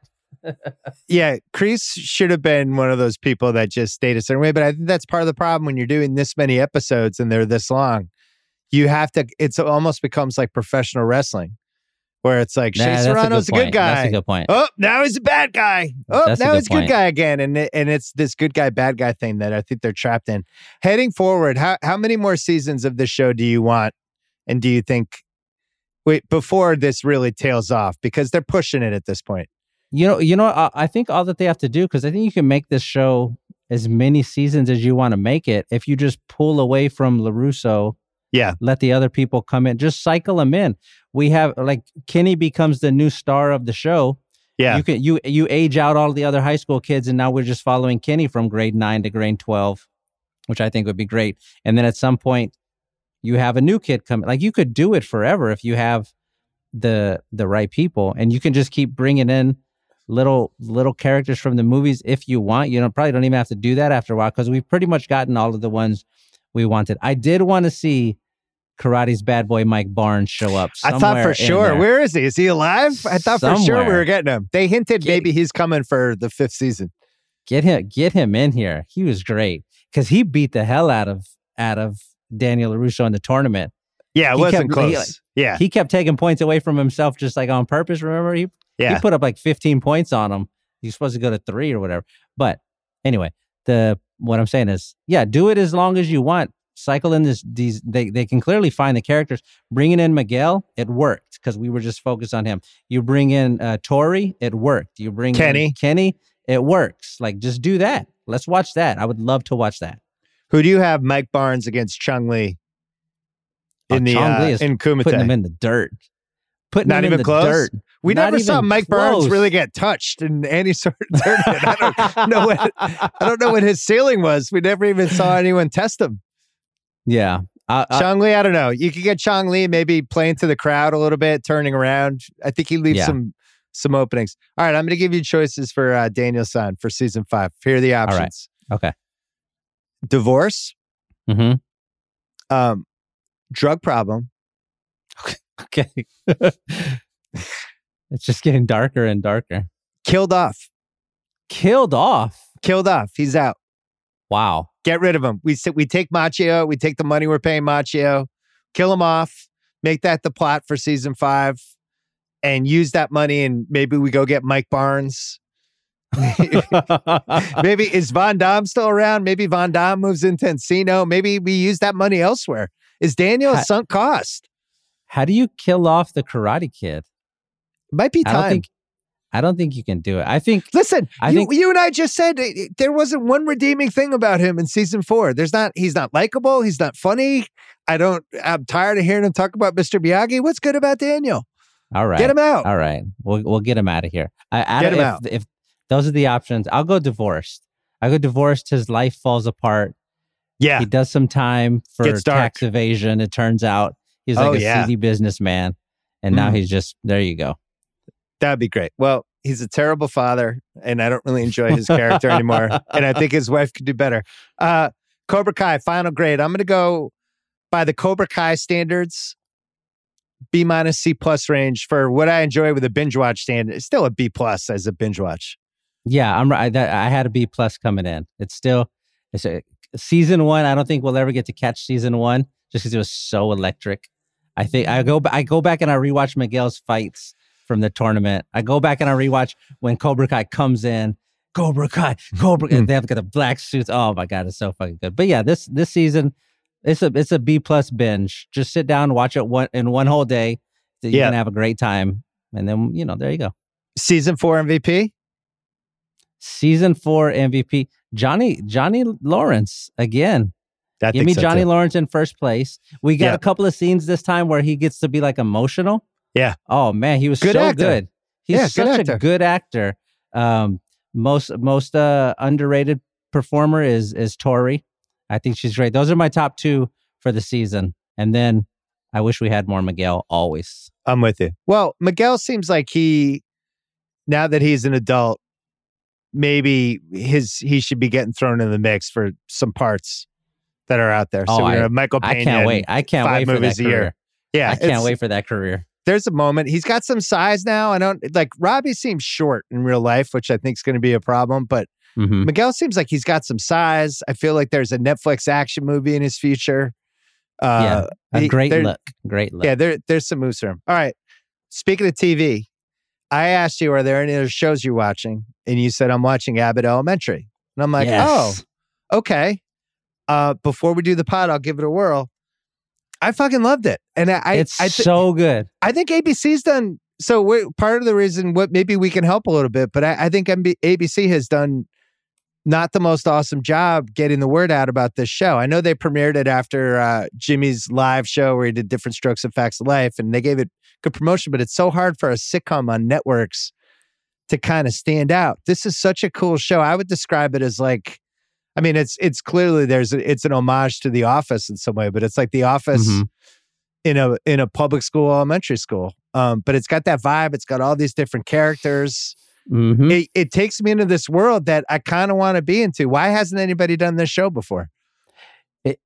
yeah, Kreese should have been one of those people that just stayed a certain way. But I think that's part of the problem when you're doing this many episodes and they're this long. You have to, it's almost becomes like professional wrestling where it's like, Nah, Shea that's a good Serrano's a good point. guy. That's a good point. Oh, now he's a bad guy. Oh, That's a now good he's a good point. guy again. And it, and it's this good guy, bad guy thing that I think they're trapped in. Heading forward, how, how many more seasons of this show do you want? And do you think, wait, before this really tails off? Because they're pushing it at this point. You know, you know, I, I think all that they have to do, because I think you can make this show as many seasons as you want to make it. If you just pull away from LaRusso, yeah, let the other people come in, just cycle them in. We have like Kenny becomes the new star of the show. Yeah, you can you you age out all the other high school kids, and now we're just following Kenny from grade nine to grade twelve, which I think would be great. And then at some point, you have a new kid coming. Like you could do it forever if you have the the right people, and you can just keep bringing in little little characters from the movies if you want. You know, probably don't even have to do that after a while because we've pretty much gotten all of the ones we wanted. I did want to see Karate's bad boy Mike Barnes show up. I thought for sure. There. Where is he? Is he alive? I thought somewhere. for sure we were getting him. They hinted get, maybe he's coming for the fifth season. Get him, get him in here. He was great because he beat the hell out of out of Daniel LaRusso in the tournament. Yeah, it he wasn't kept, close. He, like, yeah, he kept taking points away from himself just like on purpose. Remember, he yeah. he put up like fifteen points on him. He's supposed to go to three or whatever. But anyway, the what I'm saying is, yeah, do it as long as you want. Cycle in this. These they they can clearly find the characters. Bringing in Miguel, it worked because we were just focused on him. You bring in uh, Tori, it worked. You bring Kenny, in Kenny, it works. Like just do that. Let's watch that. I would love to watch that. Who do you have? Mike Barnes against Chung Lee in oh, the Chung uh, Lee is in Kumite. Putting him in the dirt. Putting Not him even in the close. Dirt. We Not never saw Mike close. Barnes really get touched in any sort of tournament. I don't know what I don't know what his ceiling was. We never even saw anyone test him. Yeah. Uh, uh, Chong Lee, I don't know. You could get Chong Lee maybe playing to the crowd a little bit, turning around. I think he leaves yeah. some some openings. All right, I'm going to give you choices for uh, Daniel San for season five. Here are the options. All right. Okay. Divorce. Mm-hmm. Um, drug problem. Okay. It's just getting darker and darker. Killed off. Killed off. Killed off. He's out. Wow. Get rid of him. We we take Machio. We take the money we're paying Machio. Kill him off. Make that the plot for season five, and use that money. And maybe we go get Mike Barnes. Maybe is Von Damme still around? Maybe Von Damme moves into Encino. Maybe we use that money elsewhere. Is Daniel a sunk cost? How do you kill off the Karate Kid? It might be time. I don't think, I don't think you can do it. I think. Listen, I you, think, you and I just said it, there wasn't one redeeming thing about him in season four. There's not. He's not likable. He's not funny. I don't. I'm tired of hearing him talk about Mister Miyagi. What's good about Daniel? All right, get him out. All right, we'll we'll get him out of here. I, I get him if, out. If those are the options, I'll go divorced. I go divorced. His life falls apart. Yeah, he does some time for tax evasion. It turns out he's like oh, a yeah. seedy businessman, and mm. now he's just there. You go. That'd be great. Well, he's a terrible father, and I don't really enjoy his character anymore. And I think his wife could do better. Uh, Cobra Kai, final grade. I'm going to go by the Cobra Kai standards, B minus C plus range for what I enjoy with a binge watch standard. It's still a B plus as a binge watch. Yeah, I'm right. I, I had a B plus coming in. It's still it's a, season one. I don't think we'll ever get to catch season one just because it was so electric. I think I go I go back and I rewatch Miguel's fights from the tournament. I go back and I rewatch when Cobra Kai comes in. Cobra Kai, Cobra, and they have got the black suits. Oh my god, it's so fucking good. But yeah, this this season, it's a it's a B plus binge. Just sit down, watch it one in one whole day. You're yeah. gonna have a great time, and then you know there you go. Season four M V P. Season four M V P. Johnny Johnny Lawrence again. I Give me so Johnny too. Lawrence in first place. We got yeah. a couple of scenes this time where he gets to be like emotional. Yeah. Oh man, he was good so actor. good. He's yeah, such good a good actor. Um, most most uh, underrated performer is is Tori. I think she's great. Those are my top two for the season. And then I wish we had more Miguel always. I'm with you. Well, Miguel seems like he, now that he's an adult, maybe his he should be getting thrown in the mix for some parts that are out there. So oh, we're I, gonna Michael Pena. I can't wait. I can't wait for that career. Yeah, I can't wait for that career. There's a moment. He's got some size now. I don't like Robbie seems short in real life, which I think is going to be a problem. But mm-hmm. Miguel seems like he's got some size. I feel like there's a Netflix action movie in his future. Uh, yeah, a he, great look. Great look. Yeah, there, there's some moves for him. All right. Speaking of T V, I asked you, are there any other shows you're watching? And you said, I'm watching Abbott Elementary. And I'm like, yes. oh, okay. Uh, before we do the pod, I'll give it a whirl. I fucking loved it. And I, it's I th- so good. I think A B C's done. So we're, part of the reason what maybe we can help a little bit, but I, I think M B, A B C has done not the most awesome job getting the word out about this show. I know they premiered it after uh, Jimmy's live show where he did Different Strokes and Facts of Life, and they gave it good promotion, but it's so hard for a sitcom on networks to kind of stand out. This is such a cool show. I would describe it as like, I mean, it's it's clearly there's a, it's an homage to The Office in some way, but it's like The Office mm-hmm. in a in a public school, elementary school. Um, but it's got that vibe. It's got all these different characters. Mm-hmm. It, it takes me into this world that I kind of want to be into. Why hasn't anybody done this show before? It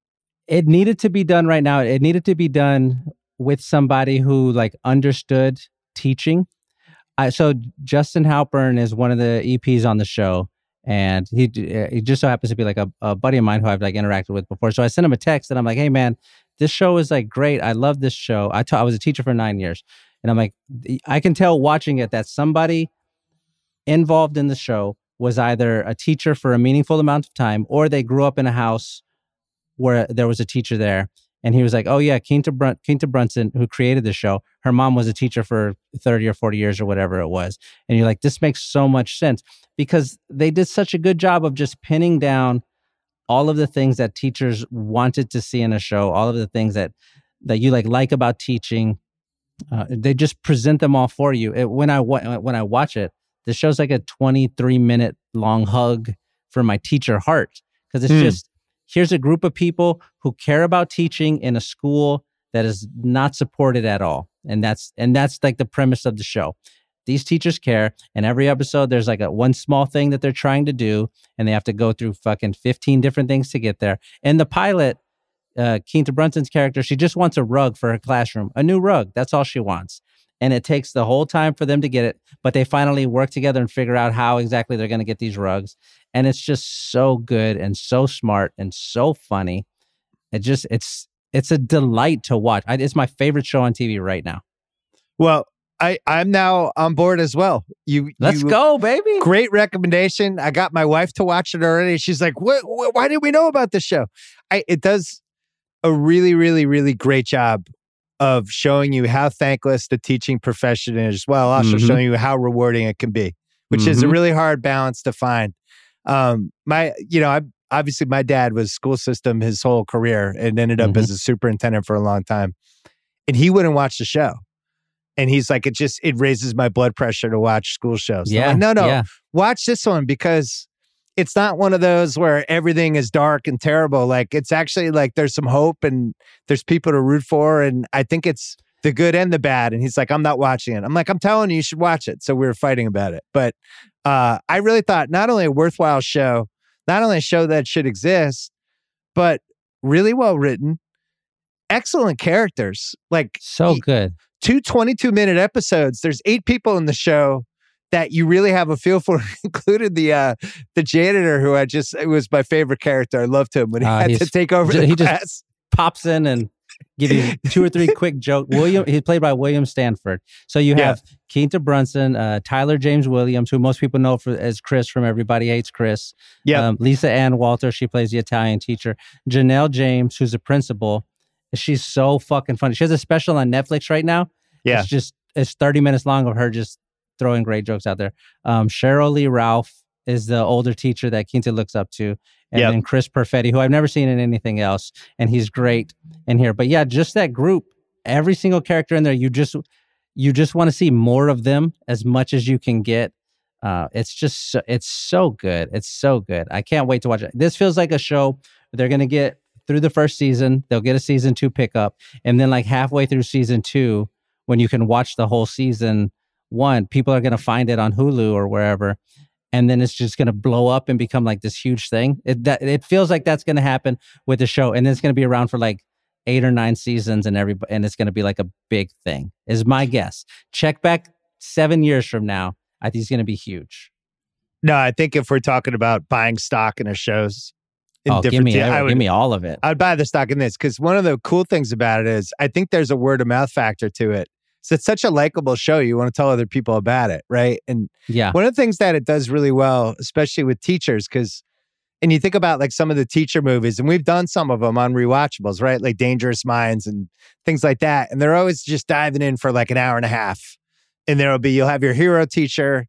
it needed to be done right now. It needed to be done with somebody who like understood teaching. I, so Justin Halpern is one of the E Ps on the show, and he he just so happens to be like a, a buddy of mine who I've like interacted with before. So I sent him a text and I'm like, hey man, this show is like great. I love this show. I ta- I was a teacher for nine years, and I'm like, I can tell watching it that somebody involved in the show was either a teacher for a meaningful amount of time, or they grew up in a house where there was a teacher there. And he was like, oh yeah, Quinta, Brun- Quinta Brunson, who created the show, her mom was a teacher for thirty or forty years or whatever it was. And you're like, this makes so much sense because they did such a good job of just pinning down all of the things that teachers wanted to see in a show, all of the things that, that you like, like about teaching. Uh, they just present them all for you. It, when I when I watch it, this show's like a twenty-three minute long hug for my teacher heart. Because it's mm. just, here's a group of people who care about teaching in a school that is not supported at all. And that's, and that's like the premise of the show. These teachers care. And every episode, there's like a one small thing that they're trying to do. And they have to go through fucking fifteen different things to get there. In the pilot, uh, Quinta Brunson's character, she just wants a rug for her classroom, a new rug. That's all she wants. And it takes the whole time for them to get it, but they finally work together and figure out how exactly they're going to get these rugs. And it's just so good and so smart and so funny. It just, it's, it's a delight to watch. I, it's my favorite show on T V right now. Well, I, I'm now on board as well. You, Let's you, go, baby. Great recommendation. I got my wife to watch it already. She's like, what, what, why did we know about this show? I, it does a really, really, really great job of showing you how thankless the teaching profession is, while also mm-hmm. showing you how rewarding it can be, which mm-hmm. is a really hard balance to find. Um, my, you know, I obviously my dad was school system his whole career and ended up mm-hmm. as a superintendent for a long time, and he wouldn't watch the show. And he's like, it just it raises my blood pressure to watch school shows. Yeah, like, no, no, yeah. watch this one because it's not one of those where everything is dark and terrible. Like it's actually like there's some hope and there's people to root for. And I think it's the good and the bad. And he's like, I'm not watching it. I'm like, I'm telling you, you should watch it. So we were fighting about it. But uh, I really thought not only a worthwhile show, not only a show that should exist, but really well written, excellent characters. Like so good. Two twenty-two minute episodes. There's eight people in the show that you really have a feel for, included the uh, the janitor who I just, it was my favorite character. I loved him when he uh, had to take over j- the he class. Just pops in and give you two or three quick jokes. William, he's played by William Stanford. So you have yeah. Quinta Brunson, uh, Tyler James Williams, who most people know for, as Chris from Everybody Hates Chris. Yeah. Um, Lisa Ann Walter, she plays the Italian teacher. Janelle James, who's a principal. She's so fucking funny. She has a special on Netflix right now. Yeah. It's just, it's thirty minutes long of her just throwing great jokes out there. Um, Cheryl Lee Ralph is the older teacher that Quinta looks up to. And yep. then Chris Perfetti, who I've never seen in anything else. And he's great in here. But yeah, just that group, every single character in there, you just you just want to see more of them as much as you can get. Uh, it's just, so, it's so good. It's so good. I can't wait to watch it. This feels like a show they're going to get through the first season. They'll get a season two pickup. And then like halfway through season two, when you can watch the whole season one, people are going to find it on Hulu or wherever, and then it's just going to blow up and become like this huge thing. It that it feels like that's going to happen with the show, and then it's going to be around for like eight or nine seasons, and every and it's going to be like a big thing. Is my guess. Check back seven years from now, I think it's going to be huge. No, I think if we're talking about buying stock in a shows, in oh, give me, te- I would, give me all of it. I'd buy the stock in this because one of the cool things about it is I think there's a word of mouth factor to it. So it's such a likable show. You want to tell other people about it, right? And yeah, one of the things that it does really well, especially with teachers, because, and you think about like some of the teacher movies, and we've done some of them on rewatchables, right? Like Dangerous Minds and things like that. And they're always just diving in for like an hour and a half. And there'll be, you'll have your hero teacher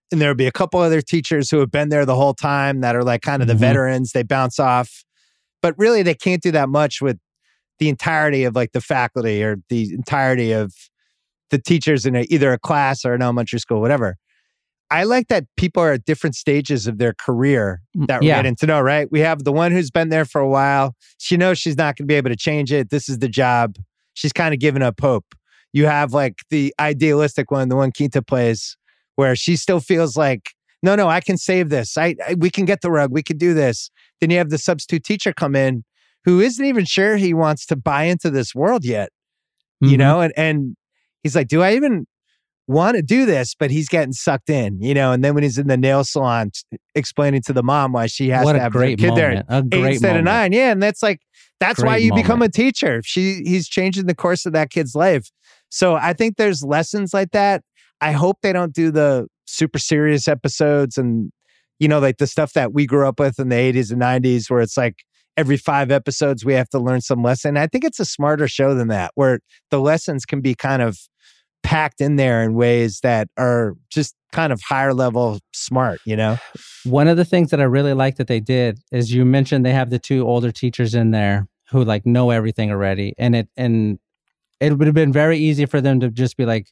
and there'll be a couple other teachers who have been there the whole time that are like kind of the Mhm. veterans. They bounce off. But really, they can't do that much with the entirety of like the faculty or the entirety of the teachers in a, either a class or an elementary school, whatever. I like that people are at different stages of their career that we're Yeah. getting to know, right? We have the one who's been there for a while. She knows she's not going to be able to change it. This is the job. She's kind of giving up hope. You have like the idealistic one, the one Quinta plays, where she still feels like, no, no, I can save this. I, I we can get the rug. We can do this. Then you have the substitute teacher come in who isn't even sure he wants to buy into this world yet, you Mhm. know? And, and he's like, do I even want to do this? But he's getting sucked in, you know? And then when he's in the nail salon t- explaining to the mom why she has What to a have her great kid there moment. A eight great instead moment. of nine. Yeah. And that's like, that's why Great you become a moment. teacher. She, he's changing the course of that kid's life. So I think there's lessons like that. I hope they don't do the super serious episodes and, you know, like the stuff that we grew up with in the eighties and nineties, where it's like every five episodes we have to learn some lesson. I think it's a smarter show than that, where the lessons can be kind of packed in there in ways that are just kind of higher level smart, you know? One of the things that I really like that they did is you mentioned they have the two older teachers in there who like know everything already. And it and it would have been very easy for them to just be like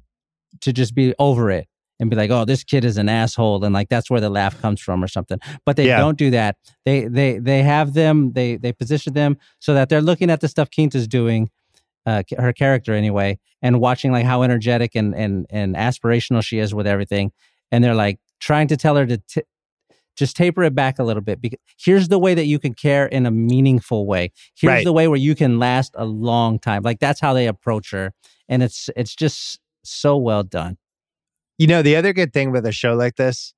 to just be over it and be like, oh, this kid is an asshole, and like that's where the laugh comes from or something. But they Yeah. don't do that. They they they have them, they they position them so that they're looking at the stuff Quinta's doing, uh, her character anyway, and watching like how energetic and and and aspirational she is with everything. And they're like trying to tell her to t- just taper it back a little bit. Because here's the way that you can care in a meaningful way. Here's Right. the way where you can last a long time. Like that's how they approach her, and it's it's just so well done. You know, the other good thing with a show like this,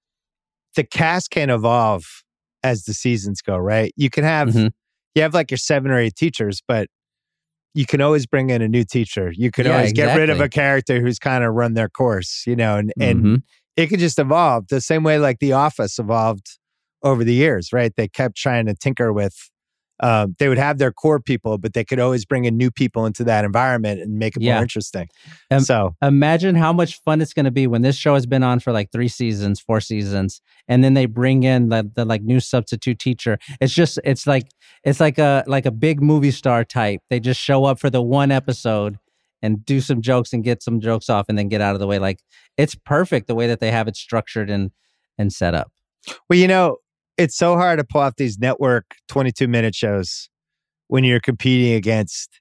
the cast can evolve as the seasons go, right? You can have, Mhm. you have like your seven or eight teachers, but you can always bring in a new teacher. You can Yeah, always get rid of exactly. a character who's kind of run their course, you know, and, and Mhm. it could just evolve the same way like The Office evolved over the years, right? They kept trying to tinker with, um, they would have their core people, but they could always bring in new people into that environment and make it Yeah. more interesting. Um, so, Imagine how much fun it's going to be when this show has been on for like three seasons, four seasons, and then they bring in the, the like new substitute teacher. It's just, it's like, it's like a like a big movie star type. They just show up for the one episode and do some jokes and get some jokes off and then get out of the way. Like it's perfect the way that they have it structured and and set up. well, you know, it's so hard to pull off these network twenty-two minute shows when you're competing against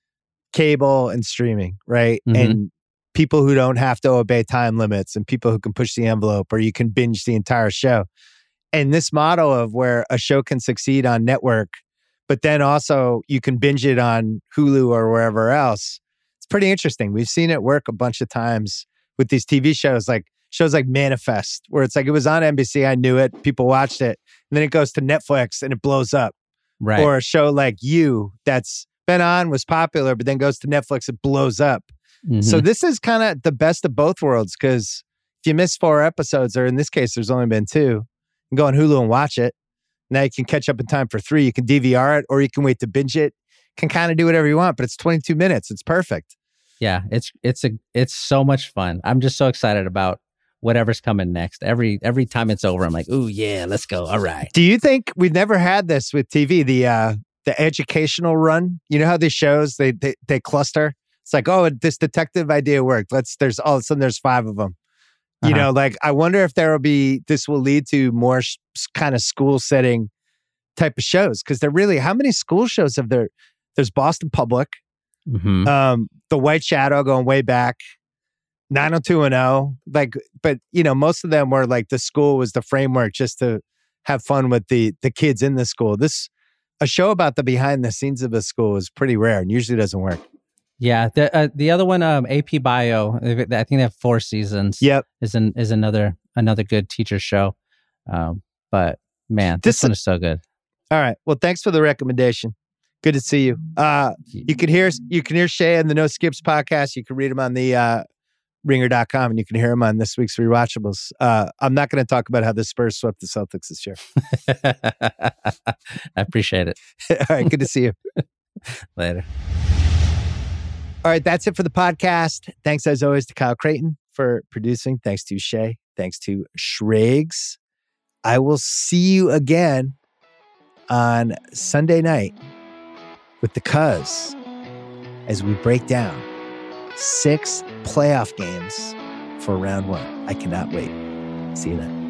cable and streaming, right? Mhm. And people who don't have to obey time limits and people who can push the envelope or you can binge the entire show. And this model of where a show can succeed on network, but then also you can binge it on Hulu or wherever else. It's pretty interesting. We've seen it work a bunch of times with these T V shows, like shows like Manifest, where it's like it was on N B C, I knew it, people watched it, and then it goes to Netflix and it blows up. Right. Or a show like You that's been on, was popular, but then goes to Netflix, it blows up. Mhm. So this is kind of the best of both worlds, because if you miss four episodes, or in this case, there's only been two, you can go on Hulu and watch it. Now you can catch up in time for three. You can D V R it, or you can wait to binge it. Can kind of do whatever you want, but it's twenty-two minutes. It's perfect. Yeah, it's it's a it's so much fun. I'm just so excited about whatever's coming next. Every every time it's over, I'm like, ooh yeah, let's go. All right. Do you think we've never had this with T V? The uh, the educational run. You know how these shows they they they cluster. It's like, oh, this detective idea worked. Let's. There's all of a sudden there's five of them. You Uh-huh. know, like I wonder if there will be. This will lead to more sh- kind of school setting type of shows, because they're really, how many school shows have there? There's Boston Public, Mhm. um, The White Shadow going way back, nine oh two one oh. Like, but you know, most of them were like the school was the framework just to have fun with the the kids in the school. This a show about the behind the scenes of a school is pretty rare and usually doesn't work. Yeah, the uh, the other one, um, A P Bio. I think they have four seasons. Yep. is an is another another good teacher show. Um, but man, this, This- one is so good. All right. Well, thanks for the recommendation. Good to see you. Uh, you can hear you can hear Shay on the No Skips podcast. You can read him on the uh, ringer dot com, and you can hear him on this week's Rewatchables. Uh, I'm not going to talk about how the Spurs swept the Celtics this year. I appreciate it. All right. Good to see you. Later. All right, that's it for the podcast. Thanks as always to Kyle Creighton for producing. Thanks to Shay Thanks to Shriggs. I will see you again on Sunday night with the Cuz as we break down six playoff games for round one. I cannot wait. See you then.